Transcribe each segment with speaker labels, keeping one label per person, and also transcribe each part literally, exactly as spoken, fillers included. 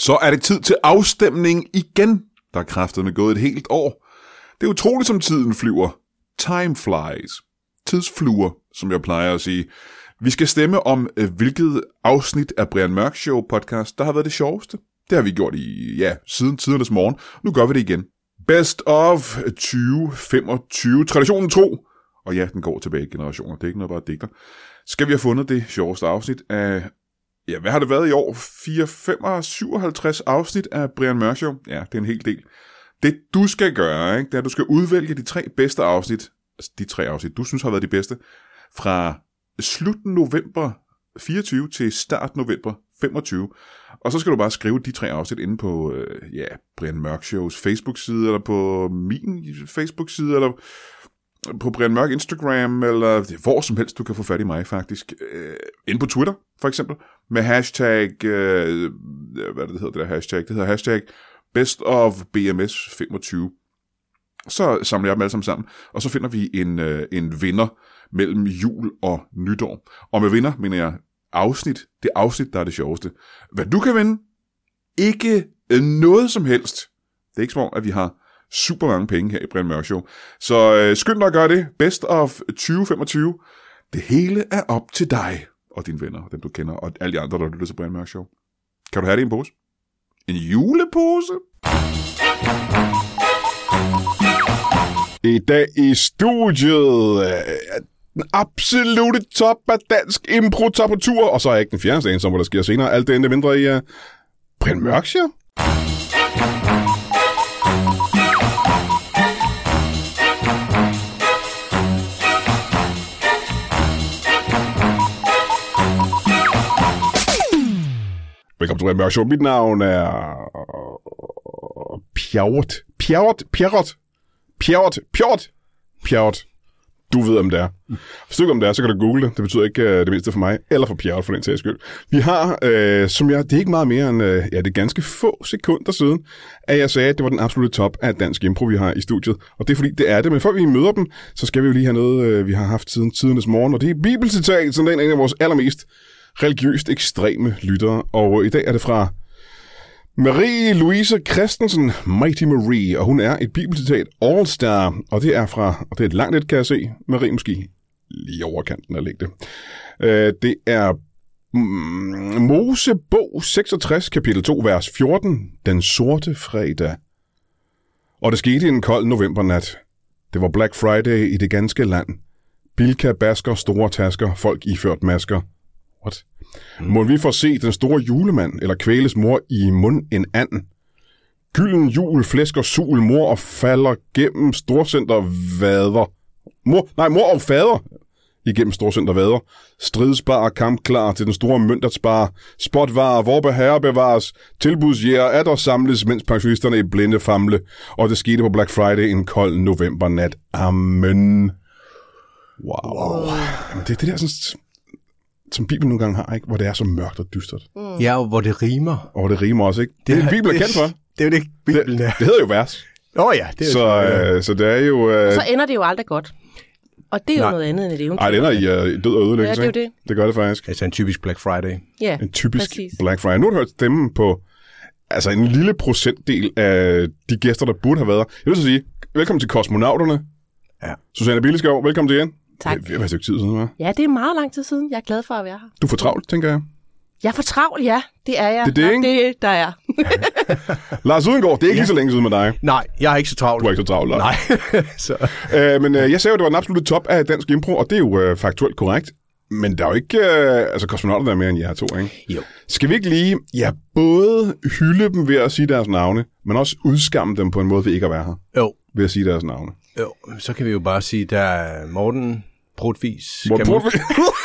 Speaker 1: Så er det tid til afstemning igen. Der er kraftedeme gået et helt år. Det er utroligt, som tiden flyver. Time flies. Tidsfluer, som jeg plejer at sige. Vi skal stemme om, hvilket afsnit af Brian Mørk Show podcast, der har været det sjoveste. Det har vi gjort i, ja, siden tidernes morgen. Nu gør vi det igen. Best of tyve femogtyve. Traditionen tro. Og ja, den går tilbage i generationer. Det er ikke noget bare digter. Skal vi have fundet det sjoveste afsnit af... Ja, hvad har det været i år? fire, fem, syvoghalvtreds afsnit af Brian Mørk Show? Ja, det er en hel del. Det du skal gøre, ikke, det er, at du skal udvælge de tre bedste afsnit, altså de tre afsnit, du synes har været de bedste, fra slut november fireogtyve til start november femogtyve. Og så skal du bare skrive de tre afsnit inde på, øh, ja, Brian Mørk Shows Facebook-side, eller på min Facebook-side, eller på Brian Mørk Instagram, eller hvor som helst, du kan få fat i mig faktisk. Øh, inde på Twitter, for eksempel, med hashtag, øh, hvad det hedder det der hashtag? Det hedder hashtag Best of B M S femogtyve. Så samler jeg dem alle sammen sammen, og så finder vi en, øh, en vinder mellem jul og nytår. Og med vinder mener jeg afsnit, det afsnit, der er det sjoveste. Hvad du kan vinde? Ikke noget som helst. Det er ikke som om, at vi har super mange penge her i Brian Mørk Show. Så øh, skynd dig at gøre det. Best of tyve femogtyve. Det hele er op til dig og dine venner, dem du kender, og alle de andre, der lytter til Brian Mørk Show. Kan du have det i en pose? En julepose? I dag i studiet øh, den absolute top af dansk impro tager på tur, og så er ikke den fjerde scene, som hvor der sker senere. Alt det endte mindre i uh, Brian Mørk Show. Velkommen til Brian Mørk Show. Mit navn er Pjort. Pjort. Pjort. Pjort. Pjort. Pjort. Du ved, om det er. Hvis du ikke om det er, så kan du google det. Det betyder ikke uh, det mindste for mig, eller for Pjort, for den sags skyld. Vi har, uh, som jeg, det er ikke meget mere end, uh, ja, det er ganske få sekunder siden, at jeg sagde, at det var den absolutte top af dansk impro, vi har i studiet. Og det er fordi, det er det. Men før vi møder dem, så skal vi jo lige have noget, uh, vi har haft siden tidernes morgen. Og det er bibelcitat, som den er en af vores allermest religiøst ekstreme lyttere. Og i dag er det fra Marie-Louise Christensen, Mighty Marie, og hun er et bibelcitat all-star, og det er fra, og det er et langt et, kan jeg se, Marie måske lige overkanten at lægge det. Uh, det er mm, Mosebog seksogtres, kapitel to, vers fjorten, den sorte fredag. Og det skete i en kold novembernat. Det var Black Friday i det ganske land. Bilka, basker, store tasker, folk iført masker. What? Mm. Må vi få se den store julemand, eller kvæles mor i mund en anden? Gylden jul, flæsk og sul, mor og falder gennem storcenter vader. Mor, nej, mor og fader igennem storcenter vader. Stridsbar, kampklar til den store møntertspar. Spotvarer, hvor herre bevares. Tilbudsjæger er der samles, mens pensionisterne i blinde famle. Og det skete på Black Friday en kold novembernat. Amen. Wow. wow. Jamen, det er det der sådan... som Bibelen nogle gange har, ikke? Hvor det er så mørkt og dystert.
Speaker 2: Mm. Ja, og hvor det rimer.
Speaker 1: Og hvor det rimer også, ikke? Det, det er det, Bibelen er kendt for.
Speaker 2: Det er jo det, Bibelen er.
Speaker 1: Det, det hedder jo vers.
Speaker 2: Åh oh, ja, det er
Speaker 1: så, øh, så det er jo... Øh...
Speaker 3: Så ender det jo aldrig godt. Og det er jo Nej. noget andet end et eventyr.
Speaker 1: Nej, det ender i uh, død og ødelæggelse.
Speaker 3: Ja, det er jo det.
Speaker 1: Det gør det faktisk.
Speaker 2: Altså en typisk Black Friday.
Speaker 3: Ja,
Speaker 1: En typisk
Speaker 3: præcis.
Speaker 1: Black Friday. Nu har du hørt stemmen på altså en lille procentdel af de gæster, der burde have været her. Jeg vil så sige, velkommen til Kosmonauterne.
Speaker 2: Ja.
Speaker 1: Susanne Billeskov, velkommen til igen.
Speaker 3: Tak.
Speaker 1: Det er et stykke tid siden, hva'?
Speaker 3: Ja, det er meget lang tid siden. Jeg er glad for at være her.
Speaker 1: Du er for travlt, tænker jeg.
Speaker 3: Jeg er for travl, ja. Det er jeg.
Speaker 1: Det er det, ikke?
Speaker 3: Det der er.
Speaker 1: Lars Udengård, det er ikke ja. lige så længe siden med dig.
Speaker 2: Nej, jeg er ikke så travlt.
Speaker 1: Du er ikke så travlt, Lars.
Speaker 2: Nej. så.
Speaker 1: Øh, men øh, jeg sagde jo, det var den absolutte top af dansk impro, og det er jo øh, faktuelt korrekt. Men der er jo ikke... Øh, altså, kosmonauter der er mere end jer to, ikke?
Speaker 2: Jo.
Speaker 1: Skal vi ikke lige... Ja, både hylde dem ved at sige deres navne, men også udskamme dem på en måde ved ikke at være her?
Speaker 2: Jo.
Speaker 1: Ved at sige deres navne.
Speaker 2: Jo, så kan vi jo bare sige, der er Morten Brudvis.
Speaker 1: Morten Brudvis.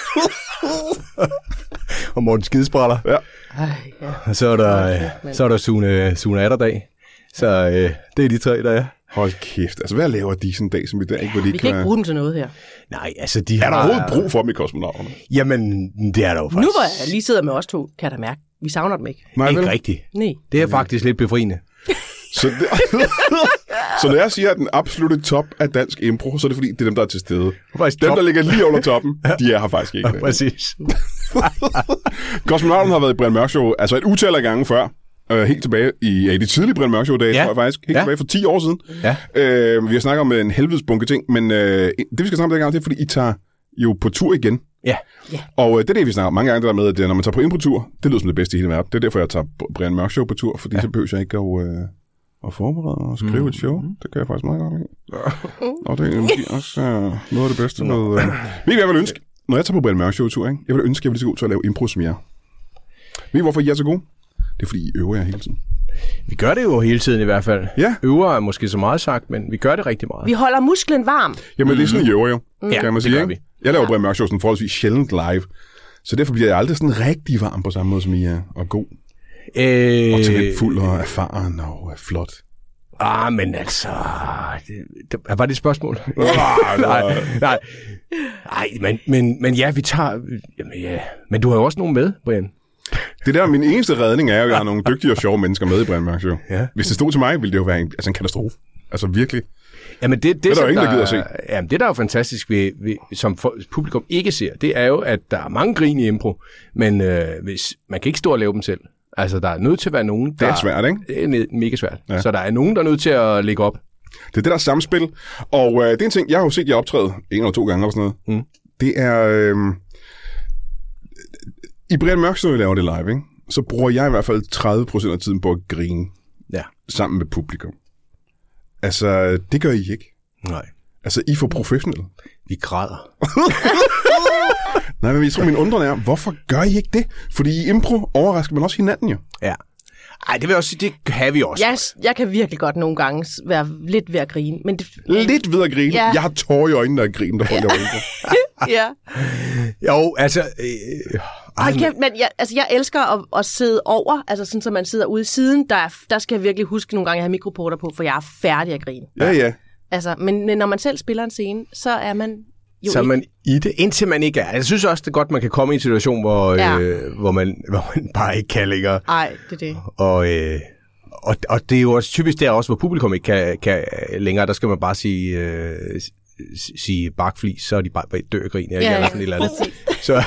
Speaker 2: Og Morten Skidespraller.
Speaker 1: Ja.
Speaker 3: Ej, ja.
Speaker 2: Og så er der, okay, så er der Sune, Sune Atterdag. Så øh, det er de tre, der er.
Speaker 1: Hold kæft. Altså, hvad laver de sådan en dag, som i dag? Ikke, hvor de
Speaker 3: vi kan ikke bruge dem til noget her.
Speaker 2: Nej, altså de
Speaker 1: er
Speaker 2: har...
Speaker 1: Er der overhovedet brug for dem i kosmonauterne?
Speaker 2: Jamen, det er der jo faktisk.
Speaker 3: Nu hvor jeg lige sidder med os to, kan jeg da mærke, vi savner dem ikke.
Speaker 1: Nej,
Speaker 2: ikke
Speaker 1: vel?
Speaker 2: rigtigt.
Speaker 3: Nej.
Speaker 2: Det er faktisk lidt befriende.
Speaker 1: Så, det, så når jeg siger, at den absolutte top af dansk impro, så er det fordi, det er dem, der er til stede. Dem, top. Der ligger lige under toppen, de er her faktisk ikke.
Speaker 2: Ja, præcis.
Speaker 1: Kosmonauten har været i Brian Mørk Show, altså et utal af gange før. øh, helt tilbage i ja, de tidlige Brian Mørk Show-dage,
Speaker 2: Ja.
Speaker 1: tror jeg faktisk. Helt
Speaker 2: Ja.
Speaker 1: tilbage for ti år siden.
Speaker 2: Ja.
Speaker 1: Øh, vi har snakket om en helvedes bunke ting, men øh, det vi skal snakke om dengang, det er, fordi I tager jo på tur igen.
Speaker 2: Ja.
Speaker 1: Og øh, det er det, vi snakker om mange gange, det der med, at det, når man tager på impro-tur, det lyder som det bedste i hele verden. Det er derfor, jeg tager Brian Mørk Show på tur, fordi ja. så behøver jeg ikke at, øh, at forberede og skrive mm. et show. Det kan jeg faktisk meget godt lide. Og det er måske også øh, noget af det bedste. Med, øh. Men jeg vil ønske, når jeg tager på Brian Mørk Show-tur, ikke? Jeg vil ønske, at jeg vil lige så god til at lave impro som jer. Ved I, hvorfor I er så gode? Det er, fordi I øver jer hele tiden.
Speaker 2: Vi gør det jo hele tiden i hvert fald.
Speaker 1: Ja.
Speaker 2: Øver er måske så meget sagt, men vi gør det rigtig meget.
Speaker 3: Vi holder musklen varm.
Speaker 1: Jamen, det er sådan, I øver jo,
Speaker 2: Ja,
Speaker 1: kan man
Speaker 2: det
Speaker 1: sige.
Speaker 2: gør
Speaker 1: Ikke?
Speaker 2: vi.
Speaker 1: Jeg laver
Speaker 3: Ja.
Speaker 1: Brian Mørk Show sådan forholdsvis sjældent live. Så derfor bliver jeg aldrig sådan rigtig varm på samme måde, som I er. Og god.
Speaker 2: Øh,
Speaker 1: Og talentfuld og erfaren og øh, flot.
Speaker 2: Ah, men altså... Det, det, var det et spørgsmål? nej, nej. Nej, men, men, men ja, vi tager... Jamen, ja. Men du har jo også nogen med, Brian.
Speaker 1: Det der, min eneste redning er jo, at jeg har nogle dygtige og sjove mennesker med i Brian Mørk Show.
Speaker 2: Ja.
Speaker 1: Hvis det stod til mig, ville det jo være en, altså en katastrofe. Altså virkelig.
Speaker 2: Jamen det, det,
Speaker 1: der
Speaker 2: som
Speaker 1: jo ingen, der gider at se.
Speaker 2: Jamen det, der er jo fantastisk, ved, ved, som for, publikum ikke ser, det er jo, at der er mange grin i impro, men øh, hvis, man kan ikke stå og lave dem selv. Altså, der er nødt til at være nogen, der...
Speaker 1: Det er svært, ikke?
Speaker 2: Det er ne- mega svært.
Speaker 1: Ja.
Speaker 2: Så der er nogen, der er nødt til at lægge op.
Speaker 1: Det er det der samspil. Og øh, det er en ting, jeg har jo set jer optræde en eller to gange eller sådan noget.
Speaker 2: Mm.
Speaker 1: Det er... Øh, I Brian Mørk Show, jeg laver det live, ikke? Så bruger jeg i hvert fald tredive procent af tiden på at grine
Speaker 2: Ja.
Speaker 1: sammen med publikum. Altså, det gør I ikke.
Speaker 2: Nej.
Speaker 1: Altså, I er for professionelle.
Speaker 2: Vi græder.
Speaker 1: Nej, men jeg tror, min undren er, hvorfor gør I ikke det? Fordi i impro overrasker man også hinanden jo.
Speaker 2: Ja. Ej, det vil jeg også sige, det kan vi også.
Speaker 3: Yes, jeg kan virkelig godt nogle gange være lidt ved at grine. Men det,
Speaker 1: Lidt ved at grine.
Speaker 3: Ja.
Speaker 1: Jeg har tårer i øjnene af grine, der folk laver impro.
Speaker 3: ja.
Speaker 2: Jo, altså... Øh,
Speaker 3: Hold kæft, men jeg, altså, jeg elsker at, at sidde over, altså sådan, så man sidder ude i siden. Der, er, der skal jeg virkelig huske nogle gange at have mikroporter på, for jeg er færdig at grine.
Speaker 1: Ja, ja.
Speaker 3: Altså, men, men når man selv spiller en scene, så er man jo
Speaker 2: så er
Speaker 3: ikke...
Speaker 2: man i det, indtil man ikke er. Jeg synes også, det er godt, man kan komme i en situation, hvor,
Speaker 3: Ja.
Speaker 2: øh, hvor, man, hvor man bare ikke kan længere.
Speaker 3: Nej, det er det.
Speaker 2: Og, øh, og, og det er jo også typisk der også, hvor publikum ikke kan, kan længere. Der skal man bare sige, øh, sige bakflis, så er de bare dør og griner.
Speaker 3: Ja,
Speaker 2: eller
Speaker 3: ja,
Speaker 2: sådan et eller andet.
Speaker 3: præcis.
Speaker 2: Så,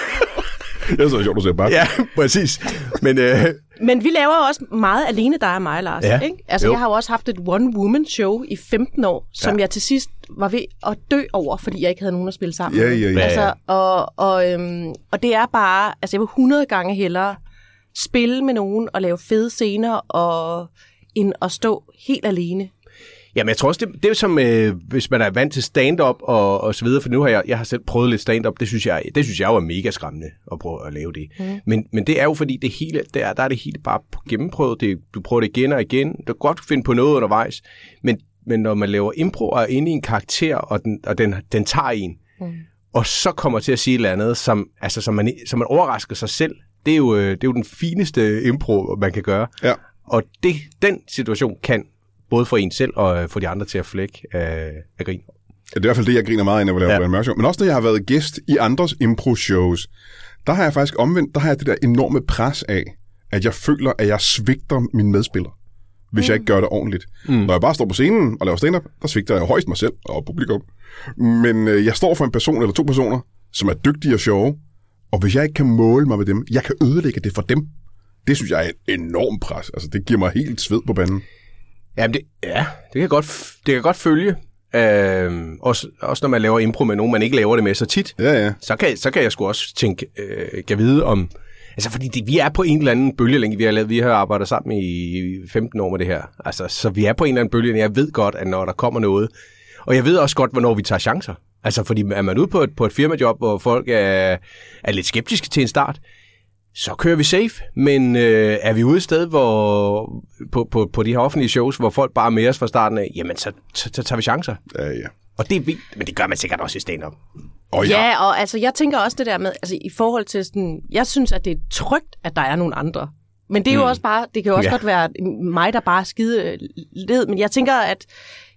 Speaker 1: Det er så sjovt, du siger bare.
Speaker 2: ja, præcis. Men øh,
Speaker 3: Men vi laver jo også meget alene, dig og mig, Lars.
Speaker 2: Ja.
Speaker 3: Ikke? Altså,
Speaker 2: Jo.
Speaker 3: jeg har jo også haft et one-woman-show i femten år, som
Speaker 2: Ja.
Speaker 3: jeg til sidst var ved at dø over, fordi jeg ikke havde nogen at spille sammen
Speaker 1: Ja,
Speaker 3: med.
Speaker 1: ja, ja.
Speaker 3: Altså, og, og, øhm, og det er bare... Altså, jeg vil hundrede gange hellere spille med nogen og lave fede scener, og, end at stå helt alene.
Speaker 2: jamen, jeg tror også, det, det er som, øh, hvis man er vant til stand-up og, og så videre, for nu har jeg, jeg har selv prøvet lidt stand-up, det synes jeg, det synes jeg jo er mega skræmmende at prøve at lave det. Mm. Men, men det er jo fordi, det hele, der, der er det hele bare gennemprøvet, det, du prøver det igen og igen, du kan godt finde på noget undervejs, men, men når man laver impro og er inde i en karakter, og den, og den, den tager en, mm. og så kommer til at sige et eller andet, som, altså, som, man, som man overrasker sig selv, det er, jo, det er jo den fineste impro, man kan gøre.
Speaker 1: Ja.
Speaker 2: Og det, den situation kan både for en selv og for de andre til at flække af, af grin.
Speaker 1: Det er i hvert fald det, jeg griner meget ind, når jeg laver
Speaker 2: Ja.
Speaker 1: Brian Mørk Show. Men også når jeg har været gæst i andres impro-shows, der har jeg faktisk omvendt, der har jeg det der enorme pres af, at jeg føler, at jeg svigter mine medspillere, hvis mm. jeg ikke gør det ordentligt. Mm. Når jeg bare står på scenen og laver stand-up, der svigter jeg højst mig selv og publikum. Men øh, jeg står for en person eller to personer, som er dygtige og sjove, og hvis jeg ikke kan måle mig med dem, jeg kan ødelægge det for dem. Det synes jeg er et enormt pres. Altså, det giver mig helt sved på banen.
Speaker 2: Jamen det, ja, det kan godt, det kan godt følge. Øhm, også, også når man laver impro med nogen, man ikke laver det med så tit,
Speaker 1: Ja, ja.
Speaker 2: så kan, så kan jeg sgu også tænke, øh, kan vide om... Altså, fordi det, vi er på en eller anden bølgelænge. Vi har, lavet, vi har arbejdet sammen i femten år med det her. Altså, så vi er på en eller anden bølgelænge. Jeg ved godt, at når der kommer noget... Og jeg ved også godt, hvornår vi tager chancer. Altså, fordi er man ude på et, på et firmajob, hvor folk er, er lidt skeptiske til en start, så kører vi safe. Men øh, er vi ude et sted, hvor på, på, på de her offentlige shows, hvor folk bare er med os fra starten af, jamen, så, så, så tager vi chancer.
Speaker 1: Ja, ja.
Speaker 2: Og det er vildt, men det gør man sikkert også i stand-up.
Speaker 1: Og
Speaker 3: Ja, ja, og altså, jeg tænker også det der med, altså i forhold til sådan, jeg synes, at det er trygt, at der er nogle andre. Men det er jo
Speaker 2: Mm.
Speaker 3: også bare, det kan jo også
Speaker 2: Ja.
Speaker 3: godt være mig, der bare er skide led, men jeg tænker, at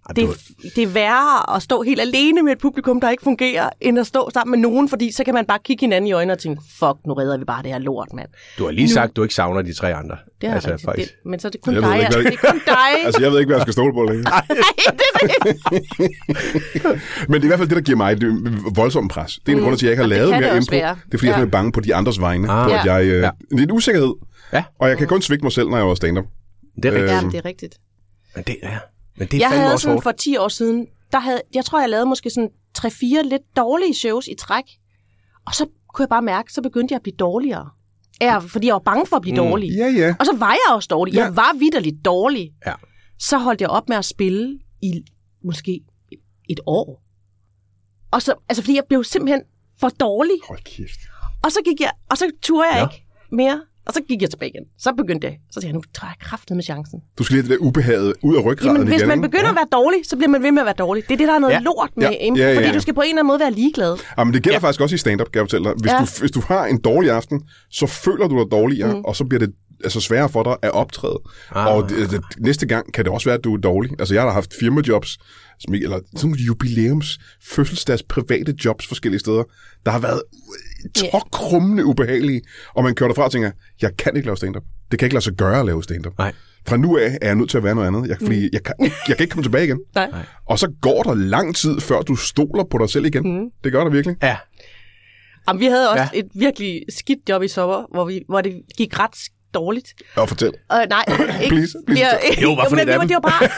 Speaker 3: Det, det er værre at stå helt alene med et publikum, der ikke fungerer, end at stå sammen med nogen, fordi så kan man bare kigge hinanden i øjnene og tænke, fuck, nu redder vi bare det her lort, mand.
Speaker 2: Du har lige sagt, at du ikke savner de tre andre.
Speaker 3: Det er
Speaker 2: altså,
Speaker 3: rigtigt,
Speaker 2: faktisk.
Speaker 3: det, men så er det kun
Speaker 1: Jeg
Speaker 3: dig.
Speaker 1: ved ikke,
Speaker 3: Altså,
Speaker 1: hvad-
Speaker 3: det er kun dig.
Speaker 1: Altså, jeg ved ikke, hvad jeg skal stole på længere.
Speaker 3: Nej, det er det.
Speaker 1: Men det er i hvert fald det, der giver mig et øh, voldsomt pres. Det er en mm. grund til, at jeg ikke har
Speaker 3: Og det
Speaker 1: lavet
Speaker 3: kan
Speaker 1: mere
Speaker 3: det også
Speaker 1: impro.
Speaker 3: være.
Speaker 1: Det er, fordi ja. jeg er bange på de andres vegne.
Speaker 2: Ah.
Speaker 1: På, at jeg, øh,
Speaker 2: Ja.
Speaker 1: Det er en usikkerhed.
Speaker 2: Ja.
Speaker 1: Og jeg kan kun svigte mig selv, når jeg var stand-up.
Speaker 2: Det er rigtigt.
Speaker 3: Ja, det er rigtigt.
Speaker 2: Men det, ja. Men det er
Speaker 3: Jeg
Speaker 2: fandme
Speaker 3: havde
Speaker 2: også
Speaker 3: sådan
Speaker 2: hårdt.
Speaker 3: for ti år siden, der havde, jeg tror, jeg lavede måske sådan tre-fire lidt dårlige shows i træk. Og så kunne jeg bare mærke, så begyndte jeg at blive dårligere. Ja, fordi jeg var bange for at blive mm. dårlig.
Speaker 1: Ja, ja.
Speaker 3: Og så var jeg også dårlig.
Speaker 1: Ja.
Speaker 3: Jeg var vitterligt dårlig.
Speaker 2: Ja.
Speaker 3: Så holdt jeg op med at spille i måske et år. Og så, altså fordi jeg blev simpelthen for dårlig.
Speaker 1: Hold kæft.
Speaker 3: Og så gik jeg, og så turde jeg
Speaker 2: Ja.
Speaker 3: ikke mere. Og så gik jeg tilbage igen. Så begyndte jeg. Så sagde jeg, nu tager jeg kraftet med chancen.
Speaker 1: Du skal lige have det der ubehaget ud af ryggraden
Speaker 3: Jamen, hvis
Speaker 1: igen.
Speaker 3: man
Speaker 1: ikke?
Speaker 3: begynder at være dårlig, så bliver man ved med at være dårlig. Det er det, der er noget
Speaker 2: Ja.
Speaker 3: lort med
Speaker 1: Ja.
Speaker 3: impro,
Speaker 1: Ja, ja,
Speaker 3: fordi
Speaker 1: ja.
Speaker 3: du skal på en eller anden måde være ligeglad.
Speaker 1: Jamen, det gælder
Speaker 2: Ja.
Speaker 1: ja. faktisk også i stand-up, kan jeg fortælle dig. Hvis,
Speaker 3: Ja.
Speaker 1: du, hvis du har en dårlig aften, så føler du dig dårligere, mm. og så bliver det altså sværere for dig at optræde.
Speaker 2: Ah.
Speaker 1: Og det, det, næste gang kan det også være, at du er dårlig. Altså, jeg har da haft firmajobs, som ikke, eller sådan nogle jubilæums, fødselsdags, private jobs forskellige steder, der har været tokrummende ubehagelige, og man kører derfra og tænker, jeg kan ikke lave stand-up. Det kan ikke lade sig gøre at lave stand-up.
Speaker 2: Nej.
Speaker 1: Fra nu af er jeg nødt til at være noget andet, jeg, fordi
Speaker 3: Mm.
Speaker 1: jeg, kan, jeg kan ikke komme tilbage igen.
Speaker 3: Nej.
Speaker 1: Og så går der lang tid, før du stoler på dig selv igen. Mm. Det gør der virkelig.
Speaker 2: Ja.
Speaker 3: Jamen, vi havde også
Speaker 2: Ja.
Speaker 3: et virkelig skidt job i sommer, hvor, vi, hvor det gik ret dårligt.
Speaker 1: Og fortæl.
Speaker 3: Uh, nej, ikke.
Speaker 1: Please, please.
Speaker 3: Ja,
Speaker 2: Jo, hvad for
Speaker 3: men
Speaker 2: et af
Speaker 3: det var,
Speaker 2: dem?
Speaker 3: det var bare...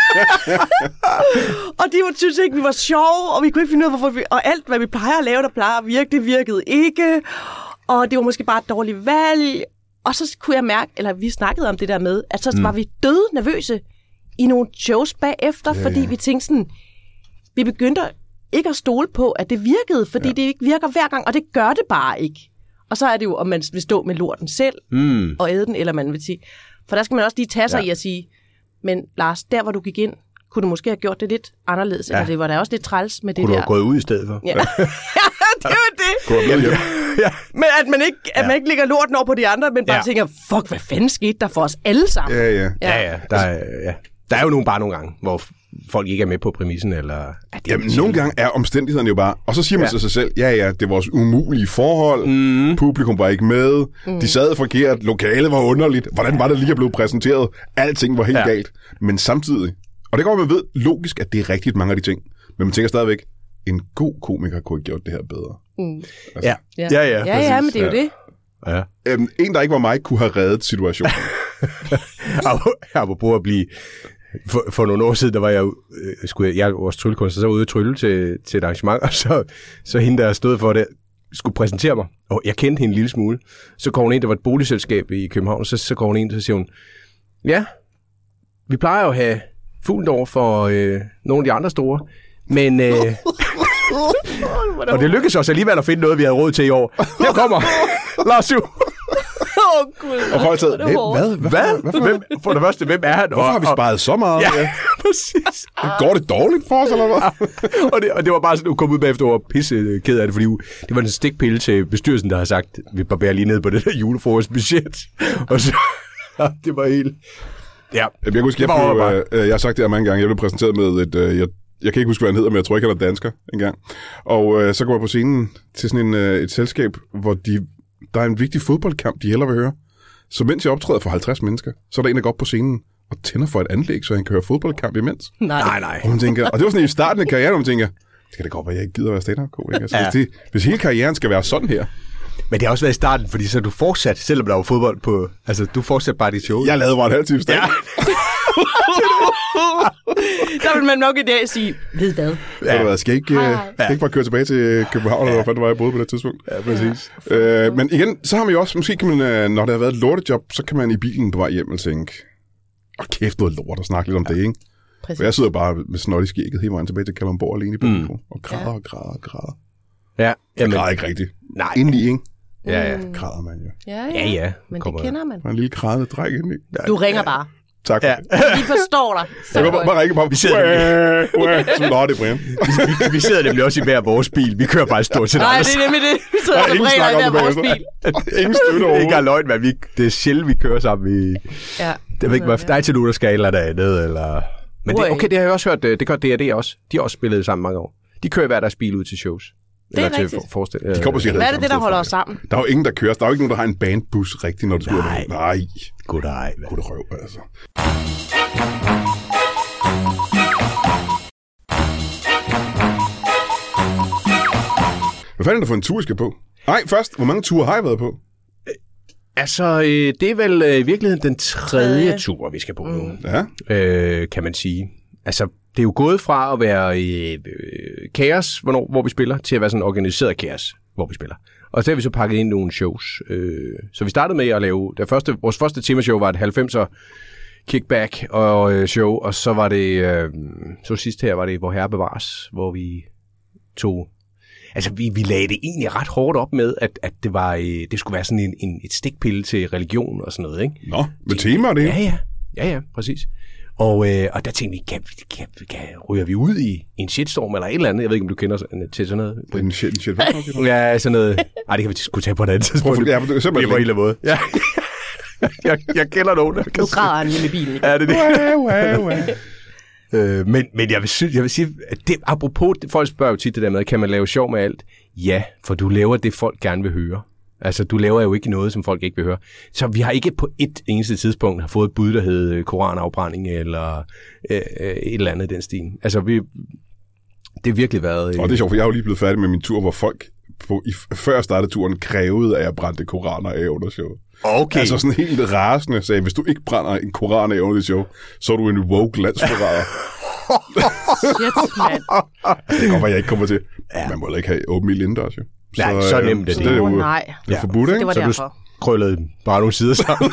Speaker 3: og de var, synes ikke, vi var sjove, og vi kunne ikke finde ud af, hvorfor vi... Og alt, hvad vi plejer at lave, der plejer at virke, det virkede ikke. Og det var måske bare et dårligt valg. Og så kunne jeg mærke, eller vi snakkede om det der med, at så mm. var vi døde nervøse i nogle shows bagefter, ja, fordi ja. vi tænkte sådan... Vi begyndte ikke at stole på, at det virkede, fordi ja. det ikke virker hver gang, og det gør det bare ikke. Og så er det jo, om man vil stå med lorten selv
Speaker 2: Mm.
Speaker 3: og æde den, eller man vil sige... For der skal man også lige tage sig
Speaker 2: Ja.
Speaker 3: i at sige, men Lars, der hvor du gik ind, kunne du måske have gjort det lidt anderledes, ja.
Speaker 2: Ja.
Speaker 3: eller det var da også lidt træls med det
Speaker 2: Kunne du
Speaker 3: der.
Speaker 2: have gået ud i stedet for?
Speaker 3: Ja, ja det var det.
Speaker 1: Gå med hjem.
Speaker 2: Ja.
Speaker 3: Men at man ikke, at man ikke lægger lorten over på de andre, men bare
Speaker 2: Ja.
Speaker 3: tænker, fuck, hvad fanden skete der for os alle sammen?
Speaker 1: Ja, ja.
Speaker 2: Ja, ja. Der er, ja. Der er jo nogle, bare nogle gange, hvor folk ikke er med på præmissen, eller... Ja, det er
Speaker 1: Jamen, nogle gange er omstændighederne jo bare... Og så siger man
Speaker 2: Ja.
Speaker 1: til sig selv, ja, ja, det er vores umulige forhold.
Speaker 2: Mm.
Speaker 1: Publikum var ikke med. Mm. De sad forkert. Lokalet var underligt. Hvordan var det lige at blive præsenteret? Alting var helt
Speaker 2: Ja.
Speaker 1: galt. Men samtidig... Og det går, man ved logisk, at det er rigtigt mange af de ting. Men man tænker stadigvæk, en god komiker kunne have gjort det her bedre.
Speaker 3: Mm.
Speaker 2: Ja,
Speaker 3: Ja,
Speaker 2: ja, ja.
Speaker 3: ja, ja, ja, men det er jo
Speaker 1: Ja.
Speaker 3: det.
Speaker 2: ja.
Speaker 1: Øhm, en, der ikke var mig, kunne have reddet situationen.
Speaker 2: Apropos at blive... For, for nogle år siden, der var jeg, øh, skulle jeg, jeg var også tryllekunstner, så var jeg ude at trylle til, til et arrangement, og så, så hende, der stod for det, skulle præsentere mig, og jeg kendte hende en lille smule. Så kom hun ind, der var et boligselskab i København, og så, så kom hun ind, og så siger hun, ja, vi plejer jo at have fuldt over for øh, nogle af de andre store, men... Øh, og det lykkedes os alligevel at finde noget, vi havde råd til i år. Her kommer Lars Ju.
Speaker 3: Åh, Gud.
Speaker 1: Og folk sad,
Speaker 3: Det er
Speaker 1: "Hvem?
Speaker 3: hårdt.
Speaker 1: hvad?
Speaker 2: Hvad?
Speaker 1: Hvorfor,
Speaker 2: Hvem? For det første, hvem er han?
Speaker 1: hvorfor har vi sparet så meget?
Speaker 2: Ja, præcis.
Speaker 1: Går det dårligt for os, eller hvad?
Speaker 2: og, det, og det var bare sådan, at komme ud bagefter og var pisse ked af det, fordi det var en stikpille til bestyrelsen, der har sagt, vi barberer lige ned på det der julefrokostbudget. Og så, det var helt... Ja,
Speaker 1: Jamen, jeg kan huske,
Speaker 2: det
Speaker 1: jeg,
Speaker 2: var
Speaker 1: blev,
Speaker 2: bare-
Speaker 1: øh, jeg har sagt det her mange gange. Jeg blev præsenteret med et... Øh, jeg, jeg kan ikke huske, hvad han hedder, men jeg tror ikke, han er dansker engang. Og øh, så går jeg på scenen til sådan en, øh, et selskab, hvor de, der er en vigtig fodboldkamp, de hellere vil høre. Så mens jeg optræder for halvtreds mennesker, så er der en, der går op på scenen og tænder for et anlæg, så han kan høre fodboldkamp imens.
Speaker 3: Nej.
Speaker 2: nej, nej.
Speaker 1: Og, man tænker, og det var sådan i starten af karrieren, hvor man tænker, det kan da godt være, jeg ikke gider at være stand-up-komiker. Altså,
Speaker 2: Ja.
Speaker 1: hvis, det, hvis hele karrieren skal være sådan her.
Speaker 2: Men det har også været i starten, fordi så er du fortsat, selvom der var fodbold på... Altså, du fortsat bare dit show.
Speaker 1: Jeg lavede bare en halv time stand.
Speaker 2: Ja.
Speaker 3: Der vil man nok i dag sige, ved hvad?
Speaker 1: Ja. Ja. Skal jeg ikke, øh,
Speaker 3: Hej.
Speaker 1: skal jeg ikke bare køre tilbage til København, eller hvor fanden var jeg boede på det tidspunkt?
Speaker 2: Ja, præcis.
Speaker 1: Øh, men igen, så har man jo også, måske kan man, øh, når der har været et lortejob, så kan man i bilen på vej hjem og tænke, åh kæft noget lort og snakke lidt om ja. det, ikke?
Speaker 3: Præcis.
Speaker 1: For jeg sidder bare med snot i skægget hele vejen tilbage til Kalundborg alene i bilen, mm. og græder og græder og græder.
Speaker 2: Ja,
Speaker 1: Jeg
Speaker 2: jamen,
Speaker 1: græder ikke rigtigt.
Speaker 2: nej.
Speaker 1: Indeni, ikke?
Speaker 2: Ja, ja.
Speaker 1: Græder man jo.
Speaker 3: Ja,
Speaker 2: Ja, ja.
Speaker 3: Men
Speaker 2: Kommer-
Speaker 3: det kender man.
Speaker 1: Der er en lille grædende dreng indeni.
Speaker 3: Du ringer bare.
Speaker 1: Tak for
Speaker 2: Ja.
Speaker 1: det.
Speaker 3: Vi forstår dig. Så
Speaker 1: Jeg kan
Speaker 3: godt.
Speaker 1: bare, bare ringe på.
Speaker 2: Vi sidder
Speaker 1: Uæh, uæh, så nå, det er Brian.
Speaker 2: vi, vi sidder nemlig også i hver vores bil. Vi kører faktisk stort set
Speaker 3: Nej,
Speaker 2: aldrig
Speaker 3: det er nemlig det. Vi sidder
Speaker 1: Der er
Speaker 3: og
Speaker 1: ingen
Speaker 3: brænder
Speaker 1: snak
Speaker 3: i
Speaker 1: om
Speaker 3: hver
Speaker 1: det
Speaker 3: vores
Speaker 1: bagefter.
Speaker 3: bil.
Speaker 1: Ingen støtte
Speaker 2: Ikke
Speaker 1: overhovedet.
Speaker 2: engang løgn, men vi, det er sjældent, vi kører sammen. Vi,
Speaker 3: Ja.
Speaker 2: det ved ikke, hvad, der er til nogen, der skal et eller andet, eller... Men det, okay, det har jeg også hørt, det gør D og D også. De har også spillet sammen mange år. De kører hver deres bil ud til shows.
Speaker 3: Det er
Speaker 2: Eller
Speaker 3: rigtigt.
Speaker 2: til forestil-
Speaker 1: De kommer sikkert
Speaker 3: Hvad er det, det der holder os sammen?
Speaker 1: Der er jo ingen, der kører. Der er jo ikke nogen, der har en bandbus rigtigt, når du skal ud.
Speaker 2: Nej.
Speaker 1: Nej.
Speaker 2: Goddag.
Speaker 1: Gud røv, altså. Hvad fanden er det for en tur, I skal på? Nej, først, hvor mange ture har I været på?
Speaker 2: Altså, øh, det er vel øh, i virkeligheden den tredje
Speaker 3: Tredje.
Speaker 2: tur, vi skal på nu,
Speaker 1: Ja.
Speaker 2: øh, kan man sige. Altså, det er jo gået fra at være øh, øh, kaos, hvornår, hvor vi spiller, til at være sådan organiseret kaos, hvor vi spiller. Og så har vi så pakket ind nogle shows. Øh, så vi startede med at lave, det første, vores første temashow var et halvfemser kickback og øh, show, og så var det, øh, så sidst her var det Vor Herre bevares, hvor vi tog, altså vi, vi lagde det egentlig ret hårdt op med, at, at det, var, øh, det skulle være sådan en, en, et stikpille til religion og sådan noget, ikke?
Speaker 1: Nå, med tema og det.
Speaker 2: Ja, ja, ja, ja, præcis. Og, øh, og der tænkte vi, kan, kan, kan, ryger vi ud i en shitstorm eller et eller andet? Jeg ved ikke, om du kender sådan- til sådan noget.
Speaker 1: En shit, en shit. Hvad er det?
Speaker 2: Ja, sådan noget. Ej, det kan vi sgu tage på et andet tidspunkt.
Speaker 1: Prøv at- ja, men det er simpelthen
Speaker 2: på en eller anden måde. Ja. jeg, jeg kender nogen, der kan
Speaker 3: Nu græder han hjemme i bilen.
Speaker 2: Ja, det er det.
Speaker 1: Wow, wow, wow.
Speaker 2: Øh, men, men jeg vil, sy- jeg vil sige, at det, apropos, folk spørger jo tit det der med, kan man lave sjov med alt? Ja, for du laver det, folk gerne vil høre. Altså, du laver jo ikke noget, som folk ikke vil høre. Så vi har ikke på et eneste tidspunkt har fået et bud, der hedder koranafbrænding eller øh, øh, et eller andet i den stil. Altså, vi, det har virkelig været... Øh,
Speaker 1: Og det er sjovt, for jeg er jo lige blevet færdig med min tur, hvor folk, på, i, før jeg startede turen, krævede, at jeg brændte koraner af under showet.
Speaker 2: Okay.
Speaker 1: Altså sådan helt rasende sagde, hvis du ikke brænder en koran af under det show, så er du en woke landsforræder.
Speaker 3: Shit, mand.
Speaker 1: Det kan godt være, jeg ikke kommer til. Ja. Man må heller ikke have åben ild indendørs, jo.
Speaker 2: Nej, så nemt er
Speaker 1: så
Speaker 2: det.
Speaker 1: det er jo
Speaker 3: Åh, nej.
Speaker 1: det er forbudt,
Speaker 3: Det
Speaker 1: ikke?
Speaker 3: var
Speaker 2: så
Speaker 3: derfor.
Speaker 2: du krøllede bare nogle sider sammen.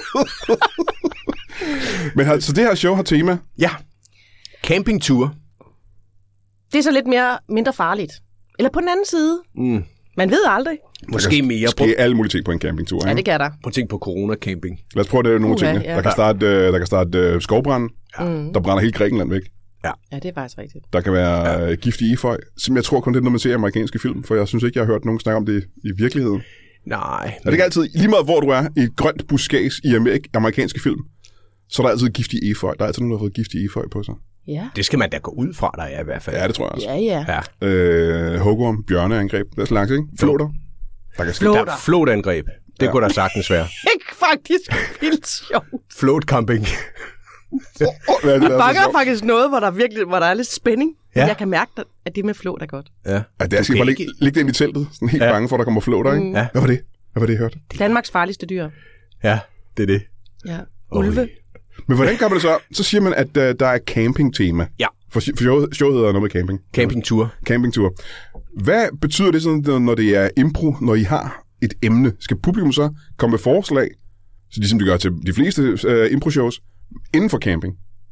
Speaker 1: Men har, så det her show har tema.
Speaker 2: Ja. Campingtur.
Speaker 3: Det er så lidt mere mindre farligt. Eller på den anden side.
Speaker 2: Mm.
Speaker 3: Man ved aldrig.
Speaker 2: Måske mere. Prøv,
Speaker 1: Ske alle mulige ting på en campingtur,
Speaker 3: Ja,
Speaker 1: ikke?
Speaker 3: det kan der.
Speaker 2: prøv at tænke på corona-camping.
Speaker 1: Lad os prøve det nogle
Speaker 3: Uha,
Speaker 1: ting.
Speaker 3: ja.
Speaker 1: Der kan starte, øh, der kan starte uh, skovbrand.
Speaker 3: Mm.
Speaker 1: Der brænder hele Grækenland væk.
Speaker 3: Ja, det er faktisk rigtigt.
Speaker 1: Der kan være ja. giftig efeu, som jeg tror kun det er, når man ser amerikanske film, for jeg synes ikke, jeg har hørt nogen snakke om det i virkeligheden.
Speaker 2: Nej.
Speaker 1: Er det ikke altid, lige meget hvor du er, i et grønt buskæs i Amerik- amerikanske film, så er der altid giftig efeu. Der er altid nogen, der har fået giftig efeu på sig.
Speaker 3: Ja.
Speaker 2: Det skal man da gå ud fra, der er i hvert fald.
Speaker 1: Ja, det tror jeg også.
Speaker 3: Ja, ja.
Speaker 2: Ja.
Speaker 1: Øh, Hugorm, bjørneangreb, det er så langt, ikke? Flåter. Der kan ske.
Speaker 3: Flåter.
Speaker 2: Der er floatangreb. Det
Speaker 1: Ja.
Speaker 2: kunne der sagtens være.
Speaker 3: Ikke faktisk vildt sjovt.
Speaker 2: Float camping.
Speaker 1: Hvad er det,
Speaker 3: Vi
Speaker 1: der er så
Speaker 3: fanger
Speaker 1: sjovt?
Speaker 3: faktisk noget, hvor der virkelig hvor der er lidt spænding.
Speaker 2: Ja.
Speaker 3: Ja. Jeg kan mærke, at det med flåt er godt.
Speaker 2: Ja.
Speaker 1: Ja, det er, skal
Speaker 2: kan
Speaker 1: bare
Speaker 2: ikke-
Speaker 1: ligge, ligge det ind i teltet, sådan helt
Speaker 2: Ja.
Speaker 1: ja. bange for, at der kommer flåter, ikke?
Speaker 3: Mm.
Speaker 2: Ja.
Speaker 1: Hvad var det? Hvad var det, jeg hørte?
Speaker 3: Danmarks farligste dyr.
Speaker 2: Ja, det er det.
Speaker 3: Ja. Ulve.
Speaker 1: Men hvordan gør man det så? Så siger man, at uh, der er camping-tema.
Speaker 2: Ja.
Speaker 1: For, for showet, showet hedder noget med camping.
Speaker 2: Campingtur.
Speaker 1: Campingtur. Hvad betyder det sådan, når det er impro, når I har et emne? Skal publikum så komme med forslag, så ligesom de gør til de fleste uh, impro-shows, inden for camping?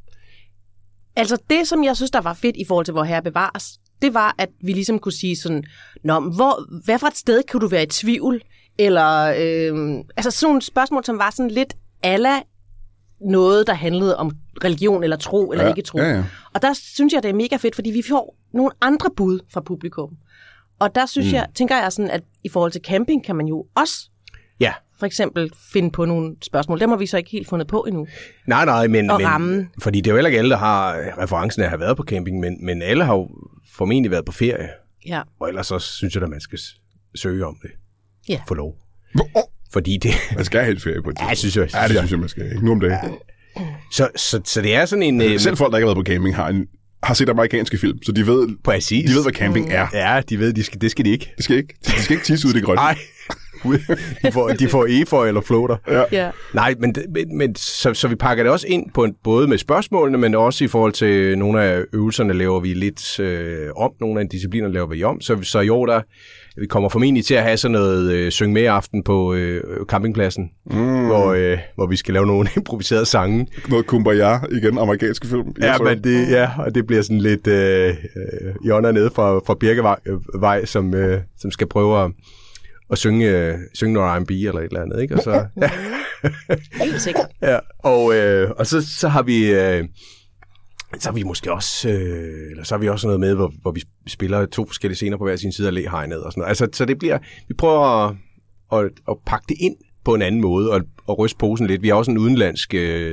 Speaker 3: Altså det, som jeg synes, der var fedt i forhold til Vor Herre bevares, det var, at vi ligesom kunne sige sådan, Nå, men hvor, hvad for et sted kan du være i tvivl? Eller, øh, altså sådan nogle spørgsmål, som var sådan lidt alla noget, der handlede om religion eller tro eller
Speaker 1: Ja,
Speaker 3: ikke tro.
Speaker 1: ja, ja.
Speaker 3: Og der synes jeg, det er mega fedt, fordi vi får nogle andre bud fra publikum. Og der synes mm. jeg, tænker jeg sådan, at i forhold til camping kan man jo også
Speaker 2: Ja.
Speaker 3: for eksempel finde på nogle spørgsmål. Dem har vi så ikke helt fundet på endnu.
Speaker 2: Nej, nej, men...
Speaker 3: Og
Speaker 2: men
Speaker 3: ramme.
Speaker 2: fordi det er jo heller ikke alle, der har referencen af at have været på camping, men, men alle har jo formentlig været på ferie.
Speaker 3: Ja.
Speaker 2: Og ellers så synes jeg, at man skal s- søge om det.
Speaker 3: Ja.
Speaker 2: For lov.
Speaker 1: Oh,
Speaker 2: Fordi det...
Speaker 1: man skal have helt ferie på et
Speaker 2: Ja,
Speaker 1: tidspunkt.
Speaker 2: synes jeg.
Speaker 1: Ja, det synes jeg, man skal. Ikke nu om dagen.
Speaker 2: Så, så, så det er sådan en... øh,
Speaker 1: Selv folk, der ikke har været på camping, har, en, har set amerikanske film, så de ved,
Speaker 2: Præcis.
Speaker 1: de ved hvad camping er.
Speaker 2: Ja, de ved, de skal, det skal de ikke.
Speaker 1: De skal ikke, de skal ikke tisse ud i det grønne.
Speaker 2: Nej. de får, de får efeu eller floater.
Speaker 1: Ja.
Speaker 3: Ja.
Speaker 2: Nej, men, men, men så, så vi pakker det også ind på en, både med spørgsmålene, men også i forhold til nogle af øvelserne laver vi lidt øh, om. Nogle af discipliner laver vi om. Så, så i år, der vi kommer formentlig til at have sådan noget øh, syng med aften på øh, campingpladsen, mm. hvor, øh, hvor vi skal lave nogle improviserede sange.
Speaker 1: Noget Kumbaya igen, amerikanske film.
Speaker 2: Ja,
Speaker 1: Jeg tror-
Speaker 2: men det, ja, og det bliver sådan lidt øh, øh, Jonna nede fra, fra Birkevej, øh, vej, som, øh, som skal prøve at, at synge, øh, synge noget R and B eller et eller andet, ikke? Og så, ja.
Speaker 3: Helt sikkert.
Speaker 2: Ja, og, øh, og så, så har vi øh, så har vi måske også øh, eller så har vi også noget med, hvor, hvor vi spiller to forskellige scener på hver sin side af læhegnet og sådan noget. Altså, så det bliver, vi prøver at, at, at pakke det ind på en anden måde og, og ryste posen lidt. Vi har også en udenlandsk øh,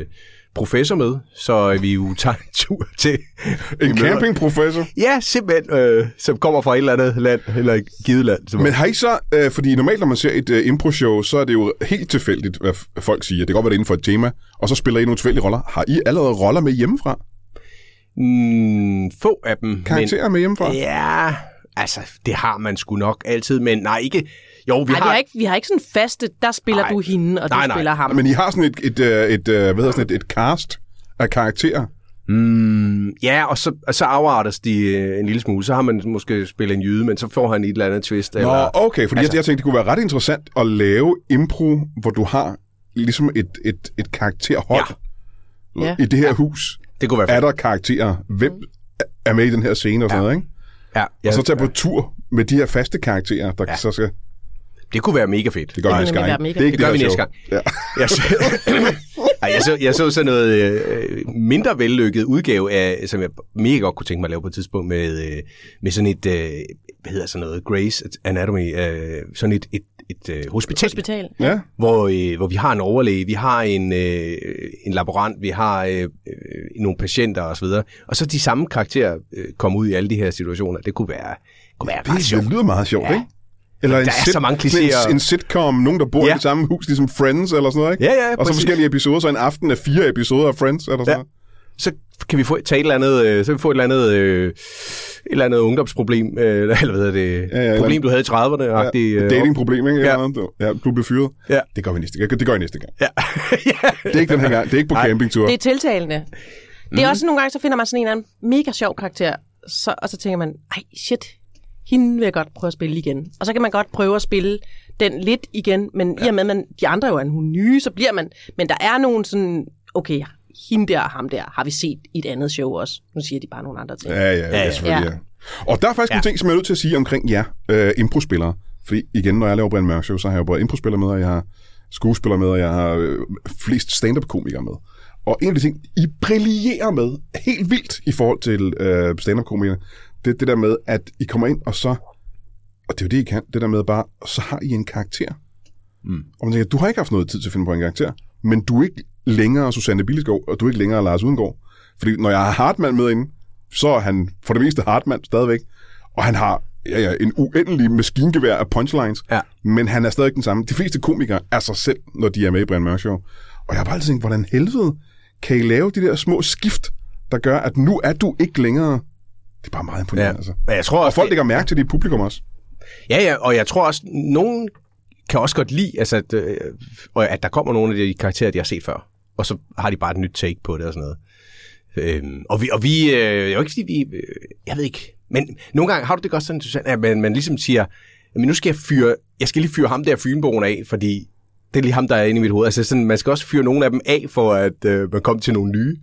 Speaker 2: professor med, så vi jo tager en tur til...
Speaker 1: En campingprofessor?
Speaker 2: Ja, simpelthen, øh, som kommer fra et eller andet land, eller et givet land. Som
Speaker 1: Men har I så, øh, fordi normalt når man ser et øh, impro-show, så er det jo helt tilfældigt, hvad folk siger. Det kan godt være det inden for et tema, og så spiller I nogle tilfældige roller. Har I allerede roller med hjemmefra?
Speaker 2: Mm, få af dem.
Speaker 1: Karakterer
Speaker 2: men,
Speaker 1: med hjemmefra?
Speaker 2: Ja, altså, det har man sgu nok altid, men nej, ikke... Jo, vi,
Speaker 3: Ej,
Speaker 2: har...
Speaker 3: vi har ikke, vi har ikke sådan faste, der spiller
Speaker 2: Nej.
Speaker 3: du hende, og du
Speaker 2: Nej, nej.
Speaker 3: spiller ham.
Speaker 1: Men I har sådan et, et, et, et, hvad hedder sådan et, et cast af karakterer?
Speaker 2: Mm, ja, og så, og så afartes de øh, en lille smule. Så har man måske spillet en jyde, men så får han et eller andet twist.
Speaker 1: Nå,
Speaker 2: eller...
Speaker 1: okay, fordi
Speaker 2: altså...
Speaker 1: jeg, jeg tænkte, det kunne være ret interessant at lave impro, hvor du har ligesom et, et, et karakterhold
Speaker 3: Ja. Ja.
Speaker 1: i det her ja. hus.
Speaker 2: Det kunne være
Speaker 1: Er
Speaker 2: fedt.
Speaker 1: der karakterer? Hvem er med i den her scene og sådan
Speaker 2: Ja.
Speaker 1: noget, ikke?
Speaker 2: Ja, ja,
Speaker 1: Og så tage
Speaker 2: ja.
Speaker 1: på tur med de her faste karakterer, der
Speaker 2: Ja.
Speaker 1: så skal...
Speaker 2: Det kunne være mega fedt.
Speaker 1: Det gør vi
Speaker 3: Det
Speaker 1: næste
Speaker 3: kunne
Speaker 1: gang.
Speaker 3: være
Speaker 1: ikke?
Speaker 3: mega
Speaker 1: Det er ikke
Speaker 2: Det gør
Speaker 1: det
Speaker 2: vi
Speaker 1: her
Speaker 2: næste
Speaker 1: show.
Speaker 2: gang.
Speaker 1: Ja.
Speaker 2: Jeg så, Ej, jeg, så, jeg så sådan noget øh, mindre vellykket udgave af, som jeg mega godt kunne tænke mig at lave på et tidspunkt, med, øh, med sådan et, øh, hvad hedder sådan noget, Grey's Anatomy, øh, sådan et, et, et øh, hospital,
Speaker 3: Hospital.
Speaker 1: Ja.
Speaker 2: Hvor, øh, hvor vi har en overlæge, vi har en, øh, en laborant, vi har øh, øh, nogle patienter osv., og, og så de samme karakterer øh, komme ud i alle de her situationer. Det kunne være, kunne være ret
Speaker 1: Det,
Speaker 2: sjovt.
Speaker 1: det lyder meget sjovt,
Speaker 2: Ja.
Speaker 1: ikke? Eller
Speaker 2: Der er så mange
Speaker 1: sådan
Speaker 2: klichéer.
Speaker 1: En, en sitcom, nogen der bor ja.
Speaker 2: Ja.
Speaker 1: i det samme hus, ligesom Friends eller sådan noget, ikke?
Speaker 2: Ja, ja,
Speaker 1: Og så
Speaker 2: præcis.
Speaker 1: forskellige episoder, så en aften er fire episoder af Friends, eller sådan
Speaker 2: Ja.
Speaker 1: noget.
Speaker 2: Så kan vi få, tage et eller andet, øh, så kan vi få et eller andet, øh, et eller andet ungdomsproblem, øh, eller hvad hedder det,
Speaker 1: Ja, ja,
Speaker 2: problem, du havde i trediverne.
Speaker 1: Ja,
Speaker 2: Øh,
Speaker 1: datingproblem, ikke?
Speaker 2: Ja.
Speaker 1: Ja. ja, du blev fyret.
Speaker 2: Ja.
Speaker 1: Det gør vi næste gang. Det gør I næste gang.
Speaker 2: Ja.
Speaker 1: Det er ikke den her gang. Det er ikke på
Speaker 2: Nej.
Speaker 1: campingtur.
Speaker 3: Det er tiltalende. Det er også nogle gange, så finder man sådan en eller anden mega sjov karakter, så, og så tænker man, ej shit, hende vil jeg godt prøve at spille igen. Og så kan man godt prøve at spille den lidt igen, men ja. i og med, at man, de andre jo er nogle nye, så bliver man... Men der er nogen sådan, okay, hende der og ham der har vi set i et andet show også. Nu siger de bare nogle andre ting.
Speaker 1: Ja, ja, ja,
Speaker 2: ja.
Speaker 1: selvfølgelig. Ja. Og der er faktisk
Speaker 2: Ja.
Speaker 1: en ting, som jeg er nødt til at sige omkring jer, øh, impro-spillere. Fordi igen, når jeg laver Brian Mørk Show, så har jeg jo både impro-spillere med, og jeg har skuespillere med, og jeg har øh, flest stand-up-komikere med. Og en af de ting, I brillerer med helt vildt i forhold til øh, stand-up-komikere, det er det der med, at I kommer ind, og så, og det er jo det, I kan, det der med bare, og så har I en karakter. Mm. Og man tænker, du har ikke haft noget tid til at finde på en karakter, men du er ikke længere Susanne Billeskov, og du er ikke længere Lars Udengård. Fordi når jeg har Hartmann med inde, så er han for det meste Hartmann stadigvæk, og han har ja, ja, en uendelig maskingevær af punchlines,
Speaker 2: Ja.
Speaker 1: men han er stadig den samme. De fleste komikere er sig selv, når de er med i Brian Mørk Show. Og jeg har bare altid tænkt, hvordan helvede kan I lave de der små skift, der gør, at nu er du ikke længere. Det er bare meget imponerende.
Speaker 2: Ja.
Speaker 1: Altså.
Speaker 2: Men jeg tror
Speaker 1: Og
Speaker 2: også,
Speaker 1: folk
Speaker 2: det-
Speaker 1: lægger mærke til det i publikum også.
Speaker 2: Ja, ja, og jeg tror også, nogen kan også godt lide, altså, at, øh, at der kommer nogle af de karakterer, de har set før, og så har de bare et nyt take på det og sådan noget. Øhm, og vi, og vi øh, jeg vil ikke sige, vi, øh, jeg ved ikke, men nogle gange har du det godt sådan, Susanne, at man, man ligesom siger, jamen nu skal jeg fyre, jeg skal lige fyre ham der Fynboen af, fordi det er lige ham, der er inde i mit hoved. Altså sådan, man skal også fyre nogle af dem af, for at øh, man kommer til nogle nye.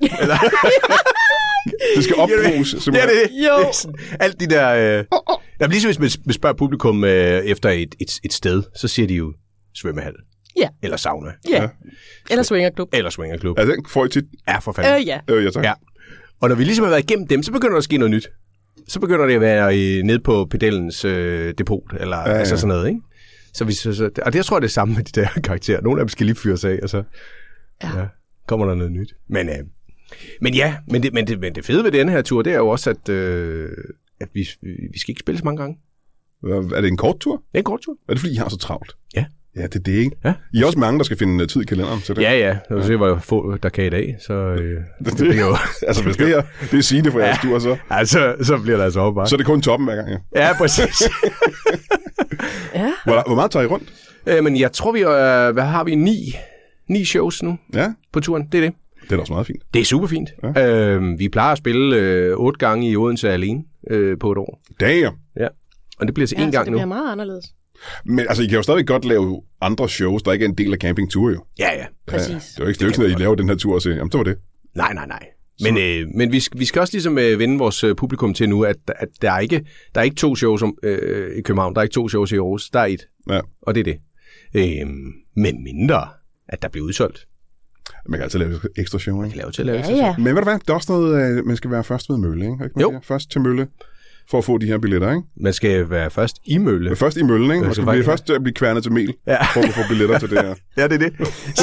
Speaker 1: Det skal opbruges.
Speaker 2: Det er det.
Speaker 3: Jo.
Speaker 2: Det er sådan, alt de der... Øh... Jamen, ligesom hvis man man spørger publikum øh, efter et, et, et sted, så siger de jo svømmehal.
Speaker 3: Ja.
Speaker 2: Eller sauna.
Speaker 3: Ja. Eller swingerklub.
Speaker 2: Eller swingerklub.
Speaker 1: Ja, den får I tit.
Speaker 2: Ja, for fanden.
Speaker 3: Øh, ja.
Speaker 1: Øh, ja, tak.
Speaker 2: Ja. Og når vi ligesom har været igennem dem, så begynder der at ske noget nyt. Så begynder det at være i, nede på pedellens øh, depot, eller ja, ja. altså sådan noget, ikke? Så vi, så, så, og det, jeg tror, det er samme med de der karakterer. Nogle af dem skal lige fyres af, og så
Speaker 3: Ja.
Speaker 2: ja, kommer der noget nyt. Men, øh, men ja, men det, men, det, men det fede ved denne her tur, det er jo også, at, øh, at vi, vi skal ikke spille så mange gange.
Speaker 1: Er det en kort tur?
Speaker 2: Det er en kort tur.
Speaker 1: Er det fordi, I har så travlt?
Speaker 2: Ja.
Speaker 1: Ja, det er det, ikke?
Speaker 2: Ja.
Speaker 1: I er også mange, der skal finde tid i kalenderen til det.
Speaker 2: Ja, ja. Jeg vil se, hvor få der kan i dag, så øh, det, det bliver jo...
Speaker 1: Altså, hvis det er, det er Signe for jeres tur, så,
Speaker 2: altså, så bliver der altså op, bare.
Speaker 1: så er det kun toppen hver gang, ja.
Speaker 2: Ja, præcis.
Speaker 3: Ja.
Speaker 1: Hvor, hvor meget tager I rundt?
Speaker 2: øh, men jeg tror, vi er... Hvad har vi? Ni, ni shows nu
Speaker 1: Ja,
Speaker 2: på turen. Det er det.
Speaker 1: det er da også meget fint.
Speaker 2: Det er super fint. Ja. Øh, vi plejer at spille øh, otte gange i Odense alene øh, på et år.
Speaker 1: Damn.
Speaker 2: Ja. Og det bliver til
Speaker 3: Ja,
Speaker 2: én
Speaker 3: så
Speaker 2: gang
Speaker 3: det
Speaker 2: nu.
Speaker 3: bliver meget anderledes.
Speaker 1: Men altså, I kan jo stadig godt lave andre shows, der ikke er en del af campingtur, jo.
Speaker 2: Ja, ja.
Speaker 3: Præcis.
Speaker 1: Ja, det er jo ikke, det er jo ikke sådan, at I laver den her tur og siger, jamen, så var det.
Speaker 2: Nej, nej, nej. Men, øh, men vi, skal, vi skal også ligesom øh, vende vores øh, publikum til nu, at, at der, er ikke, der er ikke to shows om, øh, i København. Der er ikke to shows i Aarhus. Der er et.
Speaker 1: Ja.
Speaker 2: Og det er det. Øh, men mindre, at der bliver udsolgt.
Speaker 1: Man kan altid lave et ekstra show,
Speaker 2: Vi
Speaker 1: ikke?
Speaker 2: kan lave til at lave
Speaker 3: Ja, ja.
Speaker 1: Men ved du hvad, der er også noget, øh, man skal være først ved mølle, ikke? Ikke
Speaker 2: Jo.
Speaker 1: man siger? Først til mølle, for at få de her billetter, ikke?
Speaker 2: Man skal være først i mølle.
Speaker 1: Først i møllen, ikke? Og skal blive først blive kværnet til mel,
Speaker 2: ja.
Speaker 1: for at få billetter til det her.
Speaker 2: Ja, det er det.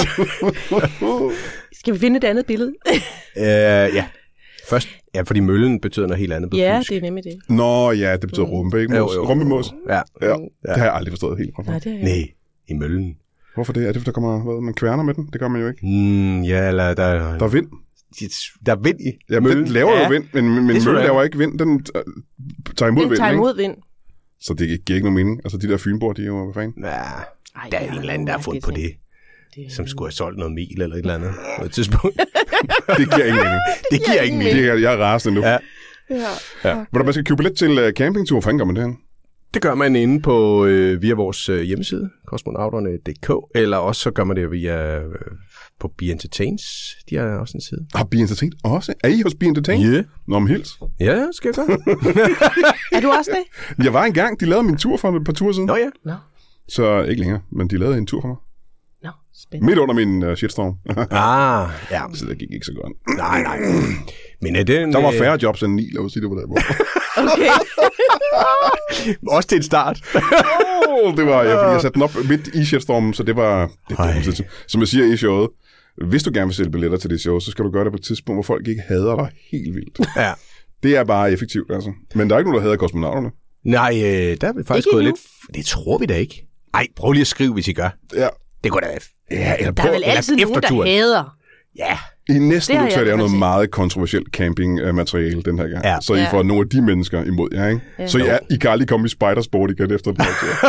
Speaker 3: Skal vi finde et andet billede?
Speaker 2: uh, ja. Først, ja, fordi møllen betyder noget helt andet på
Speaker 3: Ja,
Speaker 2: fynsk.
Speaker 3: det er nemlig det.
Speaker 1: Nå, ja, det betyder rumpe, ikke? Mos? Rumpemos.
Speaker 2: Ja.
Speaker 1: ja. Det har jeg aldrig forstået helt.
Speaker 3: Nej, det er
Speaker 2: Nej, i møllen.
Speaker 1: Hvorfor det? Er det, for der kommer, hvad, man kværner med den? Det gør man jo ikke.
Speaker 2: Mm, ja, eller der...
Speaker 1: Der er vind.
Speaker 2: Der er vind i
Speaker 1: Ja, møllen laver ja. jo vind, men, men møllen laver ikke vind. Den uh, tager imod
Speaker 3: den
Speaker 1: vind,
Speaker 3: tager
Speaker 1: ikke?
Speaker 3: imod vind.
Speaker 1: Så det giver ikke nogen mening. Altså, de der fynbor, de er jo, hvad fanden?
Speaker 2: Ja,
Speaker 3: Ej,
Speaker 2: der er en eller anden, der har fundet på det.
Speaker 3: det.
Speaker 2: Som skulle have solgt noget mel eller et eller andet på et tidspunkt.
Speaker 1: Det giver ingen mening.
Speaker 2: Det giver ingen mening.
Speaker 1: Det er, jeg er rasende nu.
Speaker 2: Ja.
Speaker 3: Ja.
Speaker 2: Ja.
Speaker 1: Hvordan man skal købe billet til uh, campingtur, hvordan gør man det her?
Speaker 2: Det gør man inde på øh, via vores øh, hjemmeside, kosmonauterne punktum d k, eller også så gør man det via øh, på Be Entertains. De har også en side.
Speaker 1: Har Be Entertain også? Er I hos Be Entertain?
Speaker 2: Ja. Yeah.
Speaker 1: Nå, men hils.
Speaker 2: Ja, skal jeg gøre.
Speaker 3: Er du også det?
Speaker 1: Jeg var engang, de lavede min tur for et par ture siden.
Speaker 2: Nå ja.
Speaker 3: Nå.
Speaker 1: Så ikke længere, men de lavede en tur for mig.
Speaker 3: Nå, spændende.
Speaker 1: Midt under min uh, shitstorm.
Speaker 2: Ah, ja.
Speaker 1: Så det gik ikke så godt.
Speaker 2: Nej, nej. Men er det en,
Speaker 1: Der var
Speaker 2: øh,
Speaker 1: færre jobs end ni, lad os sige det på den måde.
Speaker 3: Okay.
Speaker 2: også til en start.
Speaker 1: oh, det var, jeg, jeg satte den op midt i shitstormen, så det var... Det, det, som jeg siger i showet, hvis du gerne vil sælge billetter til det show, så skal du gøre det på et tidspunkt, hvor folk ikke hader dig helt vildt.
Speaker 2: Ja.
Speaker 1: Det er bare effektivt, altså. Men der er ikke nogen, der hader kosmonauterne.
Speaker 2: Nej, øh, der er vi faktisk
Speaker 3: Ikke
Speaker 2: gået
Speaker 3: endnu.
Speaker 2: lidt... Det tror vi da ikke. Ej, prøv lige at skrive, hvis I gør.
Speaker 1: Ja.
Speaker 2: Det går da...
Speaker 1: Ja, eller
Speaker 3: Der er vel altid nogen, der hader.
Speaker 2: Ja.
Speaker 1: I næste
Speaker 3: Det har
Speaker 1: uge, så er
Speaker 3: jeg
Speaker 1: det jo
Speaker 3: godt
Speaker 1: noget
Speaker 3: set.
Speaker 1: meget kontroversielt campingmateriale den her gang.
Speaker 2: Ja.
Speaker 1: Så I
Speaker 3: Ja.
Speaker 1: får nogle af de mennesker imod jer, ikke?
Speaker 3: Ja.
Speaker 1: Så I, er, I kan aldrig komme i Spidersport igen efter den her tur.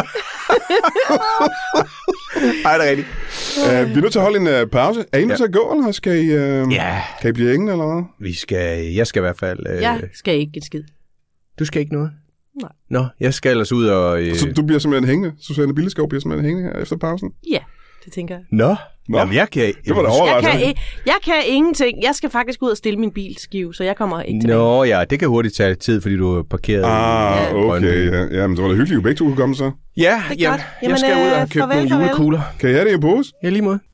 Speaker 2: Ej, det er rigtigt.
Speaker 1: uh, vi er nødt til at holde en uh, pause. Er I nødt
Speaker 2: Ja.
Speaker 1: til at gå, eller skal I, uh,
Speaker 2: Ja.
Speaker 1: kan I blive hængende, eller hvad?
Speaker 2: Vi skal... Jeg skal i hvert fald... Øh,
Speaker 3: Jeg skal ikke et skid.
Speaker 2: Du skal ikke noget?
Speaker 3: Nej.
Speaker 2: Nå, jeg skal ellers ud og... Øh...
Speaker 1: Så du bliver simpelthen hængende? Susanne Billeskov bliver simpelthen hængende her efter pausen?
Speaker 3: Ja, det tænker jeg.
Speaker 2: Nå,
Speaker 1: Nå.
Speaker 2: Jamen, jeg kan...
Speaker 1: Det var da
Speaker 3: Jeg
Speaker 1: overraskende.
Speaker 3: kan, i- jeg kan ingenting. Jeg skal faktisk ud og stille min bilskive, så jeg kommer ikke tilbage.
Speaker 2: Nå ja, det kan hurtigt tage tid, fordi du er parkeret.
Speaker 1: Ah,
Speaker 3: Ja.
Speaker 1: okay. Ja, ja, men det var da hyggeligt, at I begge to kunne komme så.
Speaker 2: Ja,
Speaker 3: Det er
Speaker 2: jamen,
Speaker 3: godt.
Speaker 2: jeg
Speaker 3: Jamen,
Speaker 2: skal ud og
Speaker 3: øh,
Speaker 2: købe
Speaker 3: farvel,
Speaker 2: nogle
Speaker 3: farvel.
Speaker 2: julekugler.
Speaker 1: Kan I have det i en pose?
Speaker 2: Ja, lige måde.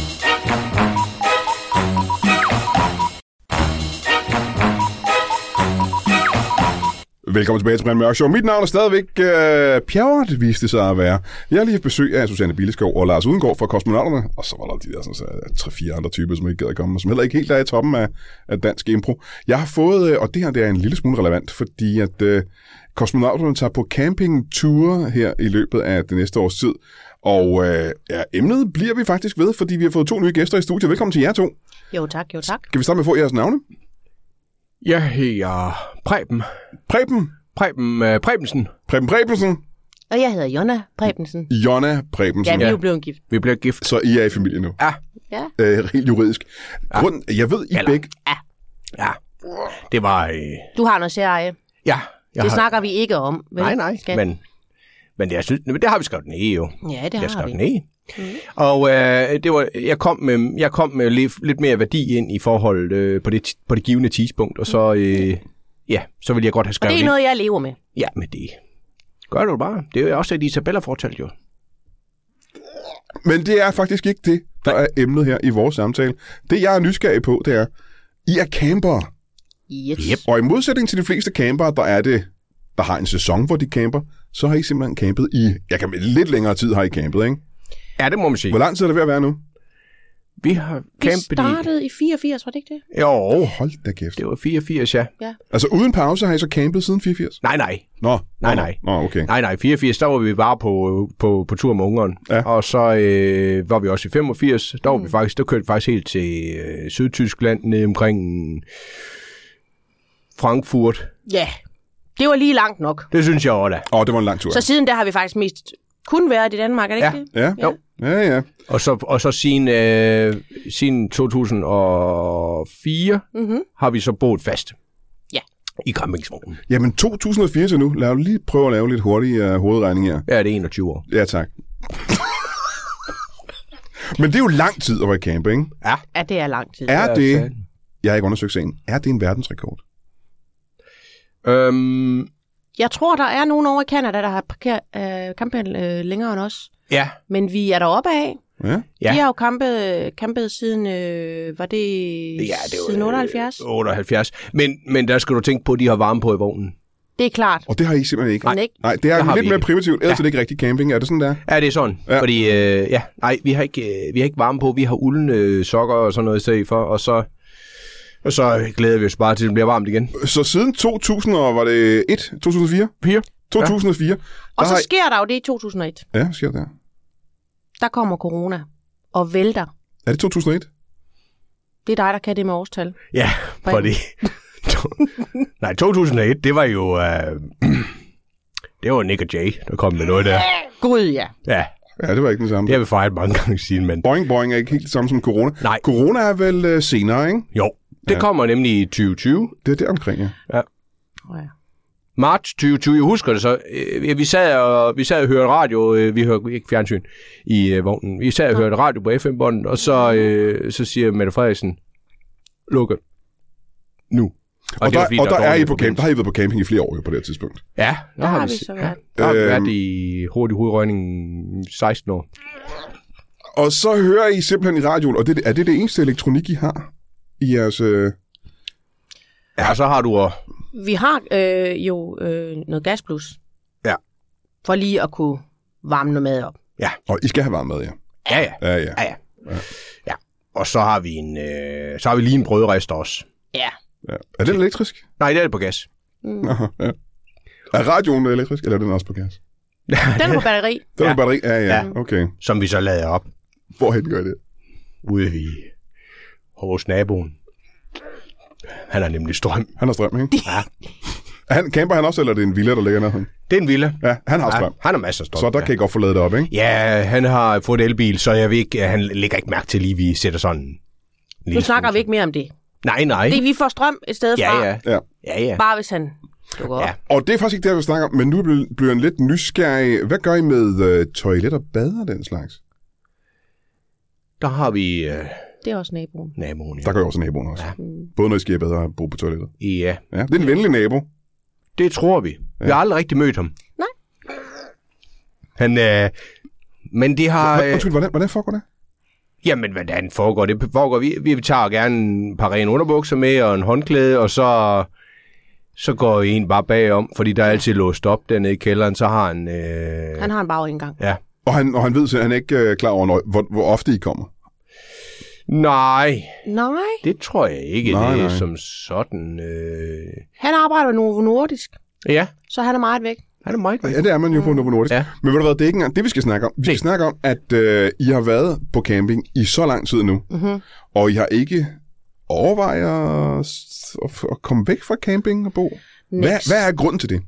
Speaker 1: Velkommen tilbage til Brian Mørk Show. Mit navn er stadigvæk øh, Pjerrot, viste det sig at være. Jeg har lige haft besøg af Susanne Billeskov og Lars Udengård fra Kosmonauterne. Og så var der de der sådan, så, tre-fire andre typer, som ikke gad at komme, og som heller ikke helt er i toppen af, af dansk impro. Jeg har fået, øh, og det her det er en lille smule relevant, fordi at øh, Kosmonauterne tager på campingture her i løbet af det næste års tid. Og øh, ja, emnet bliver vi faktisk ved, fordi vi har fået to nye gæster i studiet. Velkommen til jer to.
Speaker 3: Jo tak, jo tak.
Speaker 1: Kan vi starte med at få jeres navne?
Speaker 2: Jeg hedder Preben.
Speaker 1: Preben.
Speaker 2: Preben uh, Prebensen.
Speaker 1: Preben Prebensen.
Speaker 3: Og jeg hedder Jonna Prebensen.
Speaker 1: Jonna Prebensen.
Speaker 3: Ja, vi er
Speaker 2: Ja.
Speaker 3: jo blevet gift.
Speaker 2: Vi bliver gift.
Speaker 1: Så I er i familie nu.
Speaker 2: Ja,
Speaker 3: Ja.
Speaker 1: Øh, helt juridisk. Grund, jeg ved, I
Speaker 2: Eller-
Speaker 1: begge...
Speaker 2: ja. Det var... Øh,
Speaker 3: Du har noget særeje.
Speaker 2: ja. Jeg
Speaker 3: Det
Speaker 2: har,
Speaker 3: snakker vi ikke om. Vel?
Speaker 2: nej, nej,
Speaker 3: Skat?
Speaker 2: men, men jeg synes, men det har vi skrevet ned jo.
Speaker 3: Ja, det
Speaker 2: Jeg
Speaker 3: har
Speaker 2: skrev
Speaker 3: vi.
Speaker 2: ned. Mm. Og øh, det var, jeg kom med, jeg kom med lidt, lidt mere værdi ind i forhold øh, på, det, på det givende tidspunkt, og så, øh, ja, så ville jeg godt have
Speaker 3: Og
Speaker 2: skrevet
Speaker 3: det er
Speaker 2: ind.
Speaker 3: noget, jeg lever med.
Speaker 2: Ja, men det gør du bare. Det er jo også, at Isabella fortalte jo.
Speaker 1: Men det er faktisk ikke det, der er emnet her i vores samtale. Det, jeg er nysgerrig på, det er, I er campere.
Speaker 3: Yes.
Speaker 2: Yep.
Speaker 1: Og i modsætning til de fleste campere, der er det, der har en sæson, hvor de camper, så har I simpelthen campet i, jeg kan med lidt længere tid har I campet, ikke?
Speaker 2: Ja, det må man sige.
Speaker 1: Hvor lang tid er det ved at være nu?
Speaker 2: Vi har
Speaker 3: Vi
Speaker 2: campet
Speaker 3: startede i fireogfirs, var det ikke det?
Speaker 2: i... Jo,
Speaker 1: Hold da kæft.
Speaker 2: det var fireogfirs, ja.
Speaker 1: Altså uden pause har I så campet siden fireogfirs?
Speaker 2: Nej, nej.
Speaker 1: Nå,
Speaker 2: Nej,
Speaker 1: nå,
Speaker 2: nej.
Speaker 1: Nå, okay.
Speaker 2: Nej, nej, fireogfirs, der var vi bare på, på, på tur med ungeren.
Speaker 1: Ja.
Speaker 2: Og så øh, var vi også i femogfirs. Der var vi faktisk, der kørte vi faktisk helt til øh, Sydtyskland, ned omkring Frankfurt.
Speaker 3: Ja, det var lige langt nok.
Speaker 2: Det synes jeg også da.
Speaker 1: Åh, det var en lang tur.
Speaker 3: Så siden der har vi faktisk mest kun været i Danmark, er det
Speaker 2: Ja.
Speaker 3: ikke det?
Speaker 1: Ja,
Speaker 2: Jo.
Speaker 1: ja, ja.
Speaker 2: Og så, og så siden, øh, siden to tusind og fire
Speaker 3: Mm-hmm.
Speaker 2: har vi så boet fast.
Speaker 3: Ja.
Speaker 2: I campingsvognen.
Speaker 1: Jamen, to tusind og fire til nu. Lad os lige prøve at lave lidt hurtig uh, hovedregning her.
Speaker 2: Ja, det er enogtyve år.
Speaker 1: Ja, tak. Men det er jo lang tid at være camper, ikke?
Speaker 2: Ja.
Speaker 3: Ja, det er lang tid.
Speaker 1: Er
Speaker 2: Ja,
Speaker 1: det,
Speaker 2: så-
Speaker 1: jeg har ikke undersøgt sagen, er det en verdensrekord?
Speaker 2: Øhm,
Speaker 3: Jeg tror, der er nogen over i Canada, der har parkeret øh, campet øh, længere end os.
Speaker 2: ja.
Speaker 3: Men vi er deroppe af.
Speaker 1: Ja.
Speaker 2: Ja.
Speaker 3: Vi har jo campet, campet siden, øh, var det,
Speaker 2: Ja, det var,
Speaker 3: siden otteoghalvfjerds?
Speaker 2: otteoghalvfjerds. Men, men der skal du tænke på, at de har varme på i vognen.
Speaker 3: Det er klart.
Speaker 1: Og det har I simpelthen ikke.
Speaker 3: Nej,
Speaker 1: Nej det er
Speaker 2: det har
Speaker 1: lidt
Speaker 2: vi
Speaker 1: mere
Speaker 2: ikke.
Speaker 1: primitivt. Ellers
Speaker 2: Ja.
Speaker 1: er det ikke rigtig camping. Er det sådan der?
Speaker 2: Ja, det er sådan.
Speaker 1: Ja.
Speaker 2: Ja. Fordi, øh, ja, nej, vi har ikke, øh, vi har ikke varme på. Vi har uldne sokker og sådan noget i stedet for, og så, og så glæder vi os bare til, at det bliver varmt igen.
Speaker 1: Så siden to tusind, og var det et? to tusind og fire?
Speaker 2: Fire.
Speaker 1: to tusind og fire.
Speaker 3: Og
Speaker 1: der
Speaker 3: så
Speaker 1: har I-
Speaker 3: sker der jo det i to tusind og et.
Speaker 1: Ja, hvad sker der?
Speaker 3: Der kommer corona og vælter.
Speaker 1: Er det to tusind og et?
Speaker 3: Det er dig, der kan det med årstal.
Speaker 2: Ja, fordi... nej, to tusind og et, det var jo... Øh, det var Nick og Jay, der kom med noget der.
Speaker 3: Gud, ja.
Speaker 2: Ja,
Speaker 1: Ja, det var ikke den samme.
Speaker 2: det har vi fejret mange gange siden, men...
Speaker 1: Boing Boing er ikke helt det samme som corona.
Speaker 2: Nej.
Speaker 1: Corona er vel øh, senere, ikke?
Speaker 2: Jo, det
Speaker 1: Ja.
Speaker 2: kommer nemlig i tyve tyve.
Speaker 1: Det er der omkring, ja.
Speaker 2: Ja.
Speaker 3: Oh, ja.
Speaker 2: Marts tyve tyve, jeg husker det så. Øh, vi, sad og, vi sad og hørte radio, øh, vi hørte ikke fjernsyn i øh, vognen. Vi sad og hørte radio på F M-båndet, og så, øh, så siger Mette Frederiksen, lukke nu.
Speaker 1: Og,
Speaker 2: det var,
Speaker 1: der,
Speaker 2: fordi,
Speaker 1: og der,
Speaker 2: var
Speaker 1: er
Speaker 2: dårlig
Speaker 1: I på camp, der
Speaker 2: forbindelse.
Speaker 1: har I været på camping i flere år jo, på det her tidspunkt.
Speaker 2: Ja, der,
Speaker 3: har
Speaker 2: har
Speaker 3: vi
Speaker 2: vi,
Speaker 3: så
Speaker 2: ja,
Speaker 3: været.
Speaker 2: der har vi
Speaker 1: Øhm.
Speaker 2: været i hurtig hovedrøgning i seksten år.
Speaker 1: Og så hører I simpelthen i radioen, og det, er det det eneste elektronik, I har i jeres... Øh...
Speaker 2: Ja, så har du... Og,
Speaker 3: Vi har øh, jo øh, noget gasplus.
Speaker 2: Ja.
Speaker 3: For lige at kunne varme noget mad op.
Speaker 2: ja,
Speaker 1: Og I skal have varme mad, ja.
Speaker 2: ja, ja.
Speaker 1: Ja, ja.
Speaker 2: Ja, ja. ja. Og så har vi en, øh, så har vi lige en brødrest også.
Speaker 3: Ja.
Speaker 1: ja. Er den elektrisk?
Speaker 2: Nej, det er det på gas.
Speaker 1: Mm. Aha, ja. Er radioen elektrisk, eller er den også på gas?
Speaker 3: Den er på batteri.
Speaker 1: Den er
Speaker 2: Ja.
Speaker 1: på batteri? Ja, ja,
Speaker 2: Ja.
Speaker 1: okay.
Speaker 2: Som vi så lader op
Speaker 1: Hvorhen gør I det?
Speaker 2: ude i hos naboen. Han har nemlig strøm.
Speaker 1: Han har strøm, ikke? Ja. Han, camper han også, eller er det en villa, der ligger nærheden?
Speaker 2: Det er en villa.
Speaker 1: Ja, han har strøm.
Speaker 2: Ja, han har masser af strøm.
Speaker 1: Så der kan I godt få lavet det op, ikke?
Speaker 2: Ja, han har fået elbil, så jeg ved ikke, han lægger ikke mærke til lige, vi sætter sådan en
Speaker 3: Nu
Speaker 2: lille
Speaker 3: snakker
Speaker 2: smule.
Speaker 3: vi ikke mere om det.
Speaker 2: Nej, nej.
Speaker 3: Det er, vi får strøm et sted fra.
Speaker 2: Ja, ja.
Speaker 1: Ja.
Speaker 2: Ja, ja.
Speaker 3: Bare hvis han dukker op.
Speaker 2: Ja.
Speaker 1: Og det er faktisk ikke det, jeg vil snakke om, men nu bliver- bliver jeg lidt nysgerrig. Hvad gør I med øh, toilet og bad og den slags?
Speaker 2: Der har vi øh,
Speaker 3: Det er også naboen.
Speaker 2: naboen.
Speaker 1: Der gør jeg også naboen også.
Speaker 2: Ja.
Speaker 1: Både når I skal i bad og bo på toilettet.
Speaker 2: Ja,
Speaker 1: Ja, det er en venlig nabo.
Speaker 2: det tror vi. Vi har aldrig rigtig mødt ham.
Speaker 3: Nej.
Speaker 2: Han, øh, men det har...
Speaker 1: Hva-
Speaker 2: Øh,
Speaker 1: Undskyld, hvordan, hvordan foregår det?
Speaker 2: jamen, hvordan foregår det? foregår vi, vi tager gerne et par rene underbukser med og en håndklæde, og så, så går en bare bagom, fordi der er altid låst op dernede i kælderen, så har han... Øh,
Speaker 3: Han har en bagindgang.
Speaker 2: ja.
Speaker 1: Og han, og han ved, at han er ikke øh, klar over, når, hvor, hvor ofte I kommer.
Speaker 2: Nej,
Speaker 3: Nej.
Speaker 2: det tror jeg ikke,
Speaker 1: Nej,
Speaker 2: det er
Speaker 1: nej.
Speaker 2: som sådan... Øh,
Speaker 3: Han arbejder med Novo Nordisk,
Speaker 2: ja,
Speaker 3: så han er meget væk.
Speaker 2: han er meget
Speaker 1: Ja, det er man jo på Novo Nordisk.
Speaker 2: Ja.
Speaker 1: Men ved du hvad, det er ikke engang det, vi skal snakke om. Vi skal
Speaker 2: Nej.
Speaker 1: snakke om, at øh, I har været på camping i så lang tid nu,
Speaker 3: Mm-hmm.
Speaker 1: og I har ikke overvejet at, at, at komme væk fra camping og bo. Hvad, hvad er grunden til det?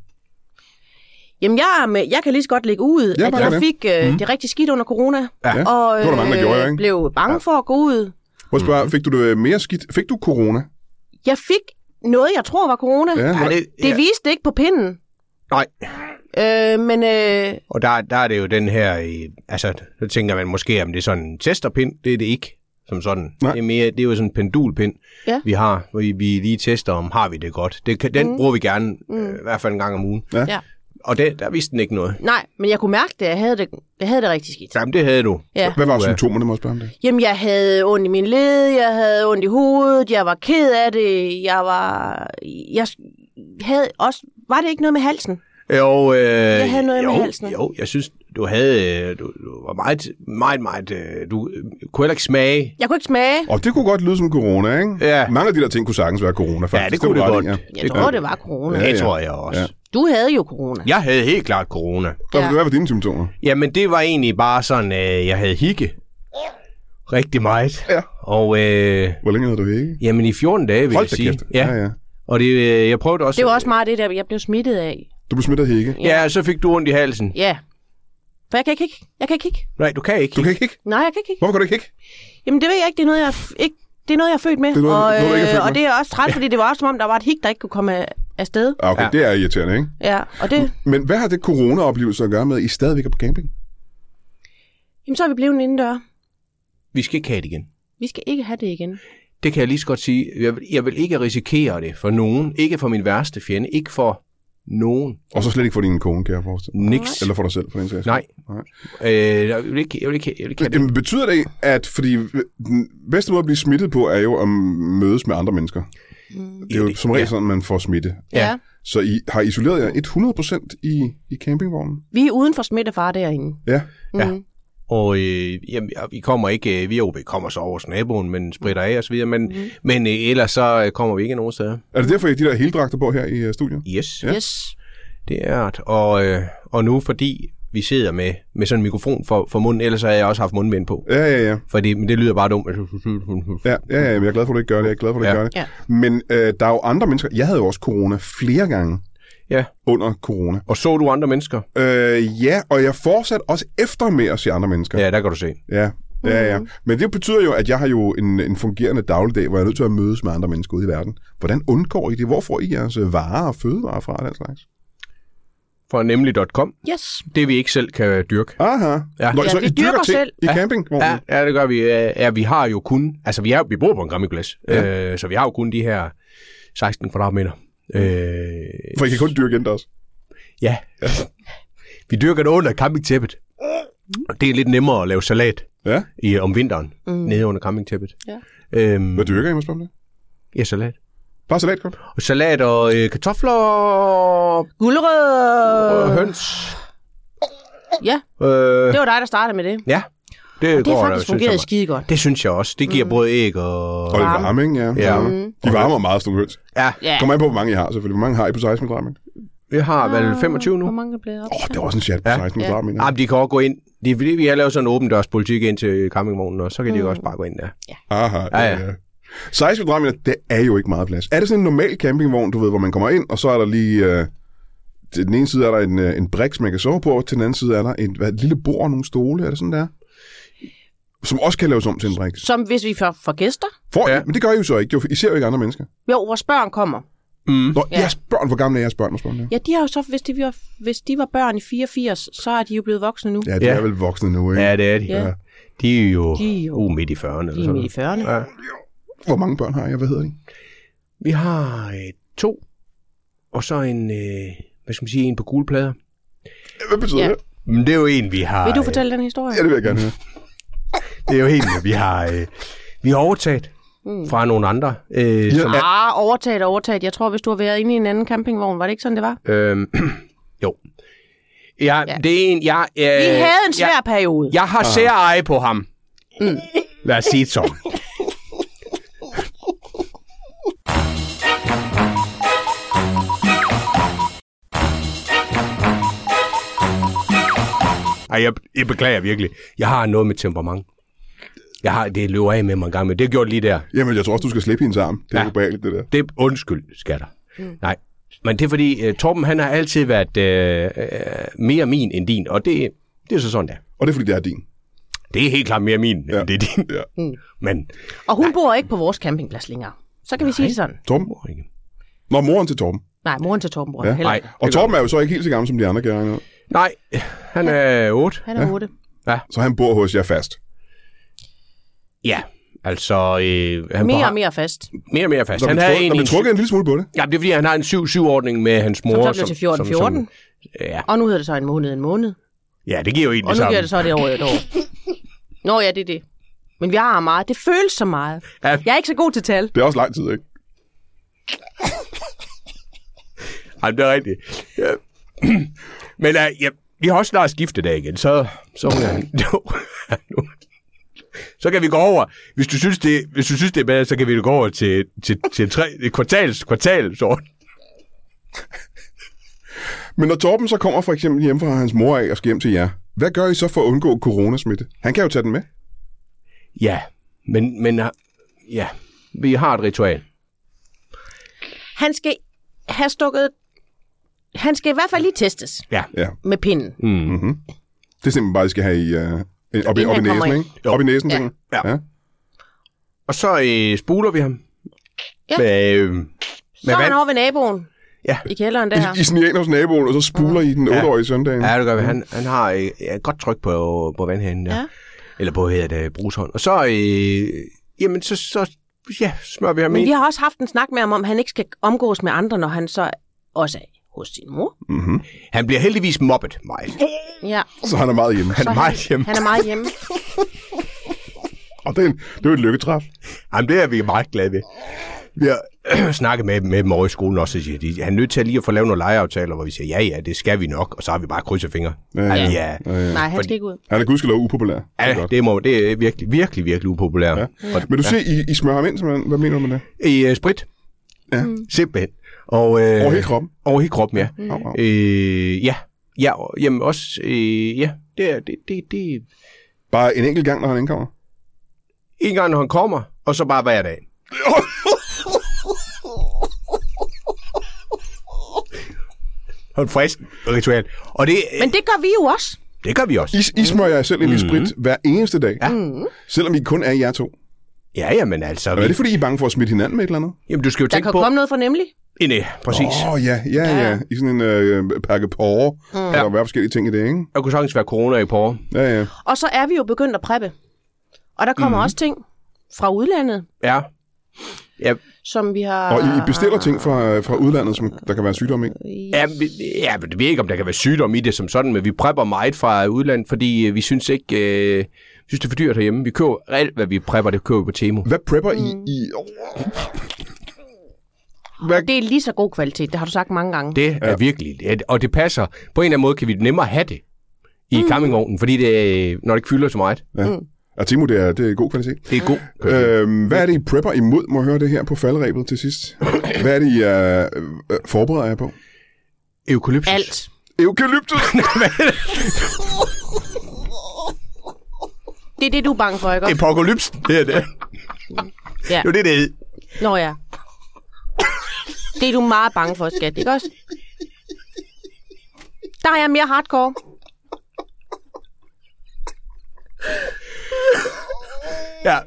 Speaker 3: Jamen, jeg, er med, jeg kan lige så godt lægge ud,
Speaker 1: Ja,
Speaker 3: at
Speaker 1: bare
Speaker 3: jeg
Speaker 1: det.
Speaker 3: fik øh, mm. det rigtig skidt under corona.
Speaker 1: Ja,
Speaker 3: Og
Speaker 1: det var der mange, der gjorde, ikke?
Speaker 3: blev bange
Speaker 1: Ja.
Speaker 3: for at gå ud.
Speaker 1: Prøv at spørge, fik du det mere skidt? Fik du corona?
Speaker 3: Jeg fik noget, jeg tror var corona.
Speaker 1: Ja,
Speaker 3: Ja,
Speaker 1: hvad-
Speaker 2: det,
Speaker 3: det viste det ikke på pinden.
Speaker 2: Nej,
Speaker 3: Øh, men øh,
Speaker 2: og der, der er det jo den her... øh, Altså, så tænker man måske, om det er sådan en testerpind. Det er det ikke, som sådan.
Speaker 1: Nej.
Speaker 2: Det er, mere, det er jo sådan en pendulpind,
Speaker 3: Ja.
Speaker 2: vi har, hvor vi vi lige tester, om har vi det godt. Det, kan- den mm. bruger vi gerne, øh, i hvert fald en gang om ugen.
Speaker 1: Ja.
Speaker 3: ja.
Speaker 2: Og det, der vidste den ikke noget.
Speaker 3: Nej, men jeg kunne mærke det. Jeg havde det, jeg havde det rigtig skidt.
Speaker 2: Jamen, det havde du.
Speaker 3: Ja.
Speaker 1: Hvad var
Speaker 2: Ja.
Speaker 1: symptomerne, må jeg spørge om det?
Speaker 3: Jamen, jeg havde ondt i min led, jeg havde ondt i hovedet, jeg var ked af det, jeg var... Jeg havde også... Var det ikke noget med halsen?
Speaker 2: Jo, øh,
Speaker 3: Jeg havde noget
Speaker 2: jo,
Speaker 3: med halsen.
Speaker 2: Jo, jeg synes, du havde... øh, Du, du var meget, meget, meget... øh, Du øh, kunne heller ikke smage.
Speaker 3: Jeg kunne ikke smage.
Speaker 1: Og det kunne godt lyde som corona, ikke?
Speaker 2: Ja.
Speaker 1: Mange af de der ting kunne sagtens være corona, faktisk.
Speaker 2: Ja, det kunne
Speaker 1: var
Speaker 2: det
Speaker 1: ret i,
Speaker 2: godt.
Speaker 1: Ja.
Speaker 3: Jeg tror, det var corona.
Speaker 1: Ja,
Speaker 2: Det
Speaker 1: ja.
Speaker 2: tror jeg også.
Speaker 1: Ja.
Speaker 3: Du havde jo corona.
Speaker 2: Jeg havde helt klart corona.
Speaker 1: Hvad,
Speaker 3: Ja.
Speaker 1: hvad var dine symptomer?
Speaker 2: Jamen, det var egentlig bare sådan, øh, jeg havde hikke. Rigtig meget.
Speaker 1: Ja.
Speaker 2: Og øh,
Speaker 1: Hvor længe havde du ikke?
Speaker 2: jamen, i fjorten dage, vil
Speaker 1: Hold
Speaker 2: jeg
Speaker 1: da
Speaker 2: sige.
Speaker 1: kæft. Ja, ja.
Speaker 2: Og det, øh, jeg prøvede også...
Speaker 3: Det var også meget det der, jeg blev smittet af.
Speaker 1: Du blev smittet af hække.
Speaker 2: Ja, så fik du ondt i halsen.
Speaker 3: Ja. For jeg kan ikke kigge. Jeg kan ikke kigge.
Speaker 2: Nej, du kan ikke.
Speaker 1: Du kan ikke hikke?
Speaker 3: Nej, jeg kan ikke kigge.
Speaker 1: Hvorfor kan du ikke hikke?
Speaker 3: Jamen, det ved jeg ikke. Det er noget, jeg, f- ikke, det er noget, jeg er født med.
Speaker 1: Det er noget-
Speaker 3: og,
Speaker 1: noget, du ikke er født
Speaker 3: og
Speaker 1: med.
Speaker 3: det er også træt, fordi det var også som om, der var et hik, der ikke kunne komme af- afsted.
Speaker 1: Ah, okay,
Speaker 2: Ja.
Speaker 1: det er irriterende, ikke?
Speaker 3: Ja, og det...
Speaker 1: Men hvad har det corona-oplevelse at gøre med, at I stadigvæk er på camping?
Speaker 3: Jamen, så er vi blevet indendør.
Speaker 2: Vi skal ikke have det igen.
Speaker 3: Vi skal ikke have det igen.
Speaker 2: Det kan jeg lige så godt sige. Jeg vil, jeg vil ikke risikere det for nogen. Ikke for min værste fjende. Ikke for nogen.
Speaker 1: Og så slet ikke for din kone, kan jeg forestille mig.
Speaker 2: Niks.
Speaker 1: Eller for dig selv, for den sags.
Speaker 2: Nej.
Speaker 1: Nej.
Speaker 2: Øh, jeg vil ikke, jeg vil ikke, jeg vil ikke have det.
Speaker 1: Jamen, betyder det, at fordi den bedste måde at blive smittet på, er jo at mødes med andre mennesker? Det er jo som regel
Speaker 2: ja.
Speaker 1: sådan, man får smitte.
Speaker 3: Ja.
Speaker 1: Så I har isoleret jer hundrede procent i, i campingvognen?
Speaker 3: Vi er uden for smittefare derinde.
Speaker 1: Ja.
Speaker 3: Mm.
Speaker 2: Ja. Og øh, jamen, vi kommer ikke, vi, jo, vi kommer så over naboen, men spritter af og så videre, men, mm. men øh, ellers så kommer vi ikke nogen steder.
Speaker 1: Er det derfor, I har de der heldragter på her i uh, studiet?
Speaker 2: Yes.
Speaker 3: Ja. Yes.
Speaker 2: Det er det. Og, øh, og nu, fordi vi sidder med, med sådan en mikrofon for, for munden, ellers har jeg også haft mundbind på.
Speaker 1: Ja, ja, ja.
Speaker 2: Fordi, men det lyder bare dumt.
Speaker 1: Ja, ja, ja, men jeg er glad for, at du ikke gør det. Jeg er glad for, at du
Speaker 2: ja.
Speaker 1: ikke gør det.
Speaker 3: Ja.
Speaker 1: Men øh, der er jo andre mennesker. Jeg havde jo også corona flere gange
Speaker 2: ja.
Speaker 1: under corona.
Speaker 2: Og så du andre mennesker?
Speaker 1: Øh, ja, og jeg fortsat også efter med at se andre mennesker.
Speaker 2: Ja, der kan du se.
Speaker 1: Ja, ja, ja. Men det betyder jo, at jeg har jo en, en fungerende dagligdag, hvor jeg er nødt til at mødes med andre mennesker ude i verden. Hvordan undgår I det? Hvor får I jeres varer og fødevarer fra, den slags?
Speaker 2: Fra nemlig punktum com.
Speaker 3: Yes.
Speaker 2: Det vi ikke selv kan dyrke.
Speaker 1: Aha.
Speaker 2: Ja.
Speaker 1: Nå,
Speaker 3: Ja,
Speaker 1: så
Speaker 3: vi
Speaker 1: I dyrker
Speaker 3: dyrker
Speaker 1: ting
Speaker 3: selv.
Speaker 1: i campingvognen?
Speaker 2: Ja, ja, det gør vi. Ja, vi har jo kun... Altså, vi, er, vi bor på en campingplads,
Speaker 1: Ja.
Speaker 2: øh, så vi har jo kun de her seksten kvadratmeter. Øh,
Speaker 1: For I kan kun dyrke indendørs.
Speaker 2: ja. Vi dyrker det under campingtæppet. Og det er lidt nemmere at lave salat
Speaker 1: Ja.
Speaker 2: i, om vinteren, mm. nede under campingtæppet.
Speaker 3: Ja.
Speaker 2: Øhm,
Speaker 1: Hvad dyrker I, må spørge om det?
Speaker 2: ja, salat.
Speaker 1: Bare salat, godt.
Speaker 2: Og salat og øh, kartofler og
Speaker 3: Gulerød.
Speaker 2: høns.
Speaker 3: Ja,
Speaker 2: Øh,
Speaker 3: det var dig, der startede med det.
Speaker 2: ja. Det,
Speaker 3: Og det
Speaker 2: går,
Speaker 3: har
Speaker 2: der,
Speaker 3: faktisk
Speaker 2: synes
Speaker 3: fungeret
Speaker 2: jeg,
Speaker 3: skide godt.
Speaker 2: det synes jeg også. Det giver mm. både æg og...
Speaker 1: Og det er varme, ikke? Ja.
Speaker 2: Ja.
Speaker 1: Mm. De varmer meget store høns.
Speaker 2: Ja,
Speaker 3: Ja.
Speaker 1: Kommer an på, hvor mange I har, selvfølgelig. Hvor mange har I på seksten kvadratmeter?
Speaker 2: vi har vel femogtyve nu.
Speaker 3: Hvor mange bliver op?
Speaker 1: Åh, oh, det er også en chat på
Speaker 2: Ja.
Speaker 1: seksten
Speaker 3: Ja.
Speaker 1: kvadratmeter.
Speaker 2: Ja, de kan også gå ind. Det er fordi, vi har lavet sådan en åben dørspolitik ind til campingvognen, og så kan de
Speaker 3: Mm.
Speaker 2: jo også bare gå ind der.
Speaker 1: Aha,
Speaker 2: Ja, ja.
Speaker 1: ja. seksten kvadratmeter, det er jo ikke meget plads. Er det sådan en normal campingvogn, du ved, hvor man kommer ind, og så er der lige... Øh, til den ene side er der en, øh, en briks, man kan sove på, og til den anden side er der et, hvad, et lille bord og nogle stole, er det sådan der? Som også kan laves om til en briks.
Speaker 3: Som hvis vi får, får gæster.
Speaker 1: For,
Speaker 2: Ja.
Speaker 1: ja. Men det gør I jo så ikke. Jo, I ser jo ikke andre mennesker.
Speaker 3: Jo, vores børn kommer.
Speaker 2: Mm.
Speaker 1: Nå,
Speaker 3: Ja.
Speaker 1: jeres børn, hvor gamle er jeres børn? Må spørge om det?
Speaker 3: Ja, de har jo så, hvis de var, hvis de var børn i fireogfirs, så er de jo blevet voksne nu.
Speaker 1: Ja, de
Speaker 2: Ja.
Speaker 1: er vel voksne nu, ikke?
Speaker 2: Ja, det er de.
Speaker 3: Ja.
Speaker 2: De er jo,
Speaker 3: De er jo-
Speaker 2: uh, midt i fyrrerne.
Speaker 3: De er midt i fyrrerne.
Speaker 2: Ja.
Speaker 1: Hvor mange børn har jeg? Hvad hedder de?
Speaker 2: Vi har øh, to, og så en, øh, hvad skal man sige, en på gule plader.
Speaker 1: Hvad betyder
Speaker 3: Ja.
Speaker 1: det?
Speaker 2: Men det er jo en, vi har...
Speaker 3: Vil du fortælle den historie?
Speaker 1: Ja, det vil jeg gerne høre.
Speaker 2: Det er jo en, vi har, øh, vi har overtaget mm. fra nogle andre. Øh,
Speaker 1: Ja.
Speaker 2: som,
Speaker 3: Ah, overtaget, overtaget. Jeg tror, hvis du har været inde i en anden campingvogn, var det ikke sådan, det var?
Speaker 2: øh, jo. Ja,
Speaker 3: Ja.
Speaker 2: det er en, jeg... Øh,
Speaker 3: Vi havde en svær
Speaker 2: jeg,
Speaker 3: periode.
Speaker 2: jeg har sær eje på ham. Mm. Lad os sige det sådan. Ej, jeg, jeg beklager virkelig. Jeg har noget med temperament. Jeg har, det løber af med mig en gang, men det har gjort lige der.
Speaker 1: Jamen, jeg tror også, du skal slippe hendes arm. Det er
Speaker 2: Ja.
Speaker 1: ja. ubehageligt, det der.
Speaker 2: Det er undskyld, skatter. Mm. Nej, men det er fordi, uh, Torben han har altid været uh, uh, mere min end din, og det, det er så sådan der.
Speaker 1: Og det er, fordi det er din.
Speaker 2: Det er helt klart mere min,
Speaker 1: Ja.
Speaker 2: end det er din.
Speaker 1: Ja.
Speaker 3: Mm.
Speaker 2: Men
Speaker 3: Og hun bor ikke på vores campingplads længere. Så kan vi sige det sådan.
Speaker 1: Torben?
Speaker 2: ikke.
Speaker 1: Nå, moren til Torben.
Speaker 3: Nej, moren til Torben bor
Speaker 1: Ja.
Speaker 3: ja. heller
Speaker 2: Nej,
Speaker 3: ikke.
Speaker 1: Og
Speaker 2: det gør
Speaker 1: Torben er jo så ikke helt så gammel, som de andre gør.
Speaker 2: Nej, han er otte.
Speaker 3: Han er otte.
Speaker 1: Så han bor hos jer fast.
Speaker 2: Ja, altså... Øh, han
Speaker 3: Mere
Speaker 2: har-
Speaker 3: og mere fast.
Speaker 2: mere og mere fast.
Speaker 1: Der
Speaker 2: Han
Speaker 1: bliver
Speaker 2: havde
Speaker 1: trukket,
Speaker 2: en,
Speaker 1: der
Speaker 2: i
Speaker 1: bliver trukket en lille smule på det.
Speaker 2: Ja, det er fordi, han har en syv syv-ordning med hans mor.
Speaker 3: Som så blev til fjorten fjorten.
Speaker 2: Ja.
Speaker 3: Og nu hedder det så en måned en måned.
Speaker 2: ja, det giver jo
Speaker 3: Og
Speaker 2: egentlig
Speaker 3: nu
Speaker 2: sammen.
Speaker 3: giver det så det år et år. Nå ja, det er det. Men vi har meget. Det føles så meget.
Speaker 2: Ja.
Speaker 3: Jeg er ikke så god til tal.
Speaker 1: Det er også lang tid, ikke?
Speaker 2: Ej, det er rigtigt. Ja. Men uh, ja, vi har også snart skiftet dag igen, så, så, nu, så kan vi gå over. Hvis du synes, det, hvis du synes, det er bedre, så kan vi gå over til, til, til tre, et kvartals, kvartalsord.
Speaker 1: Men når Torben så kommer for eksempel hjem fra hans mor af og skal hjem til jer, hvad gør I så for at undgå coronasmitte? Han kan jo tage den med.
Speaker 2: Ja, men, men ja, vi har et ritual.
Speaker 3: Han skal have stukket... Han skal i hvert fald lige testes
Speaker 2: Ja.
Speaker 1: Ja.
Speaker 3: med pinden.
Speaker 2: Mm.
Speaker 1: Mm-hmm. Det er simpelthen bare, I skal have i, uh, op, i, op i
Speaker 3: Inden han kommer
Speaker 1: næsen,
Speaker 3: ind.
Speaker 1: ikke? Op i næsen,
Speaker 3: Ja.
Speaker 1: tænker
Speaker 2: Ja.
Speaker 1: jeg. Ja.
Speaker 2: Og så øh, spuler vi ham.
Speaker 3: Ja.
Speaker 2: Med, øh, med
Speaker 3: Så er han
Speaker 2: vand.
Speaker 3: over ved naboen.
Speaker 2: Ja.
Speaker 3: I kælderen der.
Speaker 1: I, I sniger ind hos naboen, og så spuler I den
Speaker 2: Ja.
Speaker 1: otteårige søndagen.
Speaker 2: Ja, det gør vi. Han, han har øh, et godt tryk på, på vandhænden der.
Speaker 3: Ja.
Speaker 2: Eller på hedder det, brushånd. Og så, øh, jamen, så, så ja, smører vi ham
Speaker 3: Men
Speaker 2: ind.
Speaker 3: vi har også haft en snak med ham om, at han ikke skal omgås med andre, når han så også er hos sin mor.
Speaker 1: Mm-hmm.
Speaker 2: Han bliver heldigvis mobbet meget.
Speaker 3: Ja.
Speaker 1: Så han er meget hjemme.
Speaker 2: Han er meget hjemme.
Speaker 3: Han er meget hjemme.
Speaker 1: Og det er, en, det er jo et lykketræf.
Speaker 2: Jamen, det er vi meget glade ved. Vi har, snakket med, med dem over i skolen også, så siger de, han er nødt til at lige at få lavet nogle legeaftaler, hvor vi siger, ja, ja, det skal vi nok, og så har vi bare krydset fingre.
Speaker 1: Ja,
Speaker 2: ja.
Speaker 1: ja.
Speaker 2: ja.
Speaker 1: Ja, ja.
Speaker 3: Nej, han skal ikke ud.
Speaker 1: Han er gudskelov upopulær.
Speaker 2: Ja, det, det, må, det er virkelig, virkelig, virkelig upopulær. Ja.
Speaker 1: Ja. Men du siger, I, I smører ham ind, simpelthen. Hvad mener du med det?
Speaker 2: I uh, sprit.
Speaker 1: Ja.
Speaker 2: Simpelthen. Og, øh,
Speaker 1: Over hele kroppen?
Speaker 2: Over hele kroppen, ja.
Speaker 1: Mm. Au, au.
Speaker 2: Øh, ja. Ja, jamen også, øh, ja, det er, det, det, det
Speaker 1: Bare en enkelt gang, når han indkommer?
Speaker 2: en gang, når han kommer, og så bare hver dag. Og et frisk ritual. Og det,
Speaker 3: Men det gør vi jo også.
Speaker 2: det gør vi også.
Speaker 1: I, I smører jer selv ind i sprit hver eneste dag,
Speaker 2: Ja.
Speaker 1: selvom I kun er jer to.
Speaker 2: Ja, jamen altså.
Speaker 1: Og er det, fordi I er bange for at smitte hinanden med et eller andet?
Speaker 2: Jamen, du skal jo
Speaker 3: Der
Speaker 2: tænke
Speaker 3: kan
Speaker 2: på...
Speaker 3: komme noget for nemlig.
Speaker 2: Inde, præcis.
Speaker 1: Åh, oh, ja, ja, ja, ja. I sådan en øh, pakke porre. Mm. Der kan være forskellige ting i det, ikke?
Speaker 2: Der kunne sagtens være corona i på år.
Speaker 1: Ja, ja.
Speaker 3: Og så er vi jo begyndt at preppe. Og der kommer mm. også ting fra udlandet,
Speaker 2: Ja. Ja,
Speaker 3: som vi har...
Speaker 1: Og I bestiller ting fra, fra udlandet, som der kan være sygdom i?
Speaker 2: ja, vi- ja, men det ved ikke, om der kan være sygdom i det som sådan, men vi prepper meget fra udlandet, fordi vi synes ikke... Øh, vi synes, det er for dyrt herhjemme. Vi køber alt, hvad vi prepper, det køber vi på Temu.
Speaker 1: Hvad prepper I i?
Speaker 2: Hvad?
Speaker 3: Det er lige så god kvalitet, det har du sagt mange gange.
Speaker 2: Det er ja. virkelig... det- Og det passer. På en eller anden måde kan vi nemmere have det i mm. campingvognen, fordi det, når det ikke fylder så meget.
Speaker 1: Ja. Mm. Og Timo, det er, det er god kvalitet.
Speaker 2: Det er god.
Speaker 1: Øhm, hvad er det, I prepper imod? Må jeg høre det her på falderæbet til sidst. Hvad er det, I uh, uh, forbereder jer på?
Speaker 2: Eukalyptus.
Speaker 3: Alt.
Speaker 1: Eukalyptus!
Speaker 3: Det er det, du er bange for, ikke også?
Speaker 2: Apokalypsen, det er det.
Speaker 3: Ja.
Speaker 2: Jo, det er det.
Speaker 3: Nå ja. Det er du meget bange for, skat, ikke også? Der er jeg mere hardcore.
Speaker 2: Ja.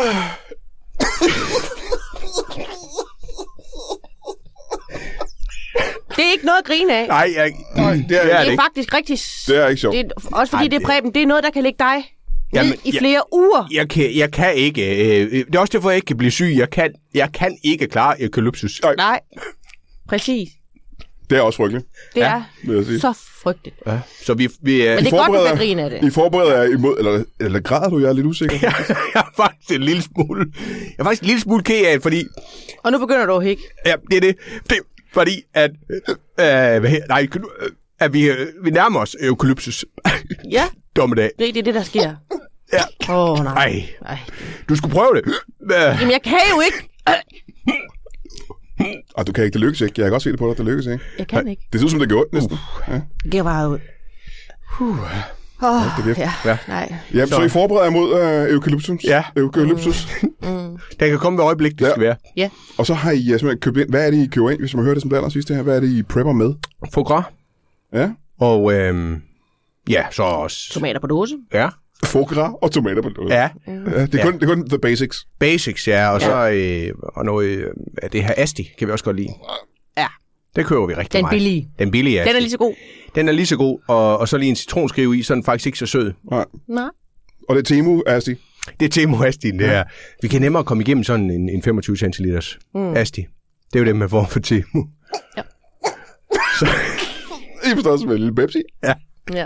Speaker 3: Det er ikke noget at grine af.
Speaker 2: Nej, jeg, nej, det er, det er
Speaker 3: Det
Speaker 2: det
Speaker 3: er
Speaker 2: ikke.
Speaker 3: faktisk rigtig...
Speaker 1: Det er ikke sjovt.
Speaker 3: Det er, også fordi
Speaker 2: Ej,
Speaker 3: det er
Speaker 2: det-
Speaker 3: Preben, det er noget, der kan ligge dig
Speaker 2: Jamen,
Speaker 3: ned i
Speaker 2: ja.
Speaker 3: flere uger.
Speaker 2: Jeg kan, jeg kan ikke. Øh, det er også derfor, jeg ikke kan blive syg. Jeg kan, jeg kan ikke klare eukalyptus.
Speaker 3: Nej, præcis.
Speaker 1: Det er også frygteligt,
Speaker 3: Det
Speaker 2: Ja,
Speaker 3: er
Speaker 1: vil jeg sige.
Speaker 3: så frygteligt.
Speaker 2: Ja. Så vi... vi øh,
Speaker 3: Men det er godt, du kan grine af det.
Speaker 1: I forbereder jer imod, eller, eller græder du? Jeg er lidt usikker.
Speaker 2: jeg er faktisk en lille smule... Jeg er faktisk en lille smule ked af, fordi...
Speaker 3: Og nu begynder du at hikke.
Speaker 2: Ja, det er det. Det er fordi, at... Øh, hvad her, nej, øh, at vi, øh, vi nærmer os eukalyptus.
Speaker 3: Ja,
Speaker 2: Dommedag.
Speaker 3: det er det, der sker.
Speaker 2: Ja.
Speaker 3: Åh, oh, nej.
Speaker 2: Ej,
Speaker 3: Ej.
Speaker 2: du skulle prøve det. Øh,
Speaker 3: Jamen, jeg kan jo ikke.
Speaker 1: Og du kan ikke, det lykkes ikke. Jeg kan godt se det på dig, det lykkes ikke.
Speaker 3: Jeg kan ikke.
Speaker 1: Det ser ud som, det går ondt næsten. Ja.
Speaker 3: Det giver bare ud. Huh. Oh,
Speaker 1: det er det.
Speaker 3: ja.
Speaker 2: Ja.
Speaker 3: Nej.
Speaker 1: Jamen, så. så I forbereder jer mod øh, eukalyptus?
Speaker 2: Ja.
Speaker 1: Eukalyptus.
Speaker 2: Der kan komme ved øjeblik, det
Speaker 1: Ja.
Speaker 2: skal være.
Speaker 3: Ja.
Speaker 1: Og så har I uh, simpelthen købt ind. Hvad er det, I køber ind, hvis man hører det som det aller sidste her? Hvad er det, I prepper med?
Speaker 2: Foie gras.
Speaker 1: Ja.
Speaker 2: Og øhm, ja, så også...
Speaker 3: Tomater på dåse.
Speaker 2: Ja.
Speaker 1: Foie gras og tomater på dåse.
Speaker 2: Ja.
Speaker 1: Ja, det er kun, det er kun the basics.
Speaker 2: Basics, ja. Og så øh, og noget øh, af det her Asti, kan vi også godt lide.
Speaker 3: Ja.
Speaker 2: Det køber vi rigtig
Speaker 3: Den
Speaker 2: meget.
Speaker 3: billige.
Speaker 2: Den billige Asti.
Speaker 3: Den er lige så god.
Speaker 2: Den er lige så god, og, og så lige en citronskrive i, så er den faktisk ikke så sød.
Speaker 1: Nej.
Speaker 3: Nej.
Speaker 1: Og det er Temu, Asti.
Speaker 2: Det er Temu Astien, det er. Vi kan nemmere komme igennem sådan en, en femogtyve centiliters mm. Asti. Det er jo det, man får for Temu.
Speaker 3: Ja.
Speaker 1: Så. I forstår som en lille Pepsi.
Speaker 2: Ja.
Speaker 3: Ja.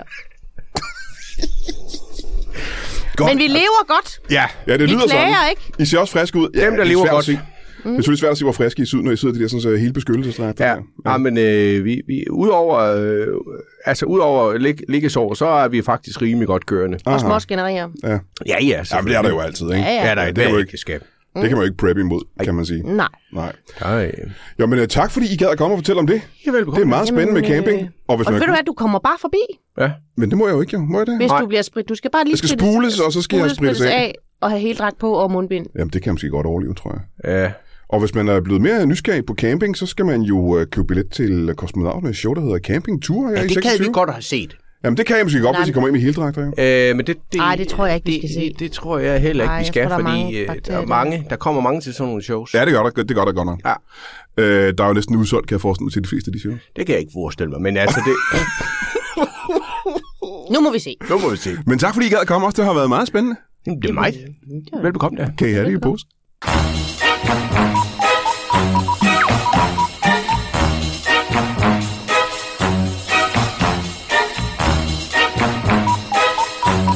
Speaker 1: Godt.
Speaker 3: Men vi lever godt.
Speaker 2: Ja.
Speaker 1: Ja, det
Speaker 3: Vi
Speaker 1: lyder
Speaker 3: klager
Speaker 1: sådan.
Speaker 3: ikke.
Speaker 1: I ser også friske ud. Ja,
Speaker 2: Dem, der
Speaker 1: det er
Speaker 2: lever
Speaker 1: svært at
Speaker 2: godt.
Speaker 1: se. Mm. Det er selvfølgelig svært at se, hvor friske I ser ud, når I sidder i de der sådan, så hele beskyttelsesdragter.
Speaker 2: Ja, ja. men øh, vi, vi, udover, øh, altså, udover lig, liggesår, så er vi faktisk rimelig godt kørende.
Speaker 3: Og smås genererer.
Speaker 1: Ja.
Speaker 2: Ja, ja.
Speaker 1: Ja, men det er der jo altid, ikke?
Speaker 3: Ja, ja.
Speaker 2: Ja, der er et
Speaker 1: det kan man jo ikke.
Speaker 2: ægteskab.
Speaker 1: Det kan man jo ikke prep imod, kan man sige.
Speaker 3: Nej.
Speaker 1: Nej.
Speaker 2: Nej.
Speaker 1: Jo, men uh, tak, fordi I gad at komme og fortælle om det.
Speaker 2: Ja, velbekomme.
Speaker 1: Det er meget spændende med
Speaker 3: Jamen,
Speaker 1: camping.
Speaker 3: øh,
Speaker 1: Og, hvis
Speaker 3: Og
Speaker 1: man
Speaker 3: ved du hvad, du kommer bare forbi,
Speaker 2: Ja.
Speaker 1: Men det må jeg jo ikke, jo. Må jeg det?
Speaker 3: hvis
Speaker 2: Nej.
Speaker 3: du bliver sprit. Du skal bare lige
Speaker 1: Jeg skal
Speaker 3: sprittes-
Speaker 1: spules, og så skal jeg sprittes af.
Speaker 3: af. Og have helt dragt på og mundbind.
Speaker 1: Jamen, det kan man måske godt overleve, tror jeg.
Speaker 2: Ja.
Speaker 1: Og hvis man er blevet mere nysgerrig på camping, så skal man jo uh, købe billet til Kosmonauternes show, der hedder Camping Tour her
Speaker 2: Ja,
Speaker 1: i
Speaker 2: det kan
Speaker 1: seksogtyve.
Speaker 2: vi godt have set.
Speaker 1: Jamen, det kan jeg måske godt,
Speaker 3: Nej,
Speaker 1: hvis I kommer ind med heldragter, jo.
Speaker 2: Øh, men det, det,
Speaker 3: Ej, det tror jeg ikke, vi
Speaker 2: det,
Speaker 3: skal se.
Speaker 2: Det, det tror jeg heller ikke,
Speaker 3: Ej,
Speaker 2: vi
Speaker 3: jeg
Speaker 2: skal,
Speaker 3: tror, der er
Speaker 2: fordi
Speaker 3: mange
Speaker 2: øh, der,
Speaker 3: bakterier
Speaker 2: er mange, der kommer mange til sådan nogle shows.
Speaker 1: Ja, det gør der, det gør der godt nok.
Speaker 2: Ja.
Speaker 1: Øh, der er jo næsten udsolgt, kan jeg forestille mig, til de fleste af de shows.
Speaker 2: Det kan jeg ikke forestille mig, men altså det...
Speaker 3: Nu må vi se.
Speaker 2: nu må vi se.
Speaker 1: Men tak, fordi I gad at komme også. Det har været meget spændende.
Speaker 2: Det er mig. Velbekomme der.
Speaker 1: Kan I have det i pose?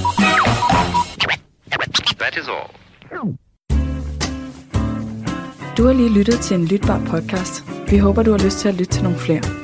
Speaker 4: That is all. Du har lige lyttet til en lytbar podcast. Vi håber, du har lyst til at lytte til nogle flere.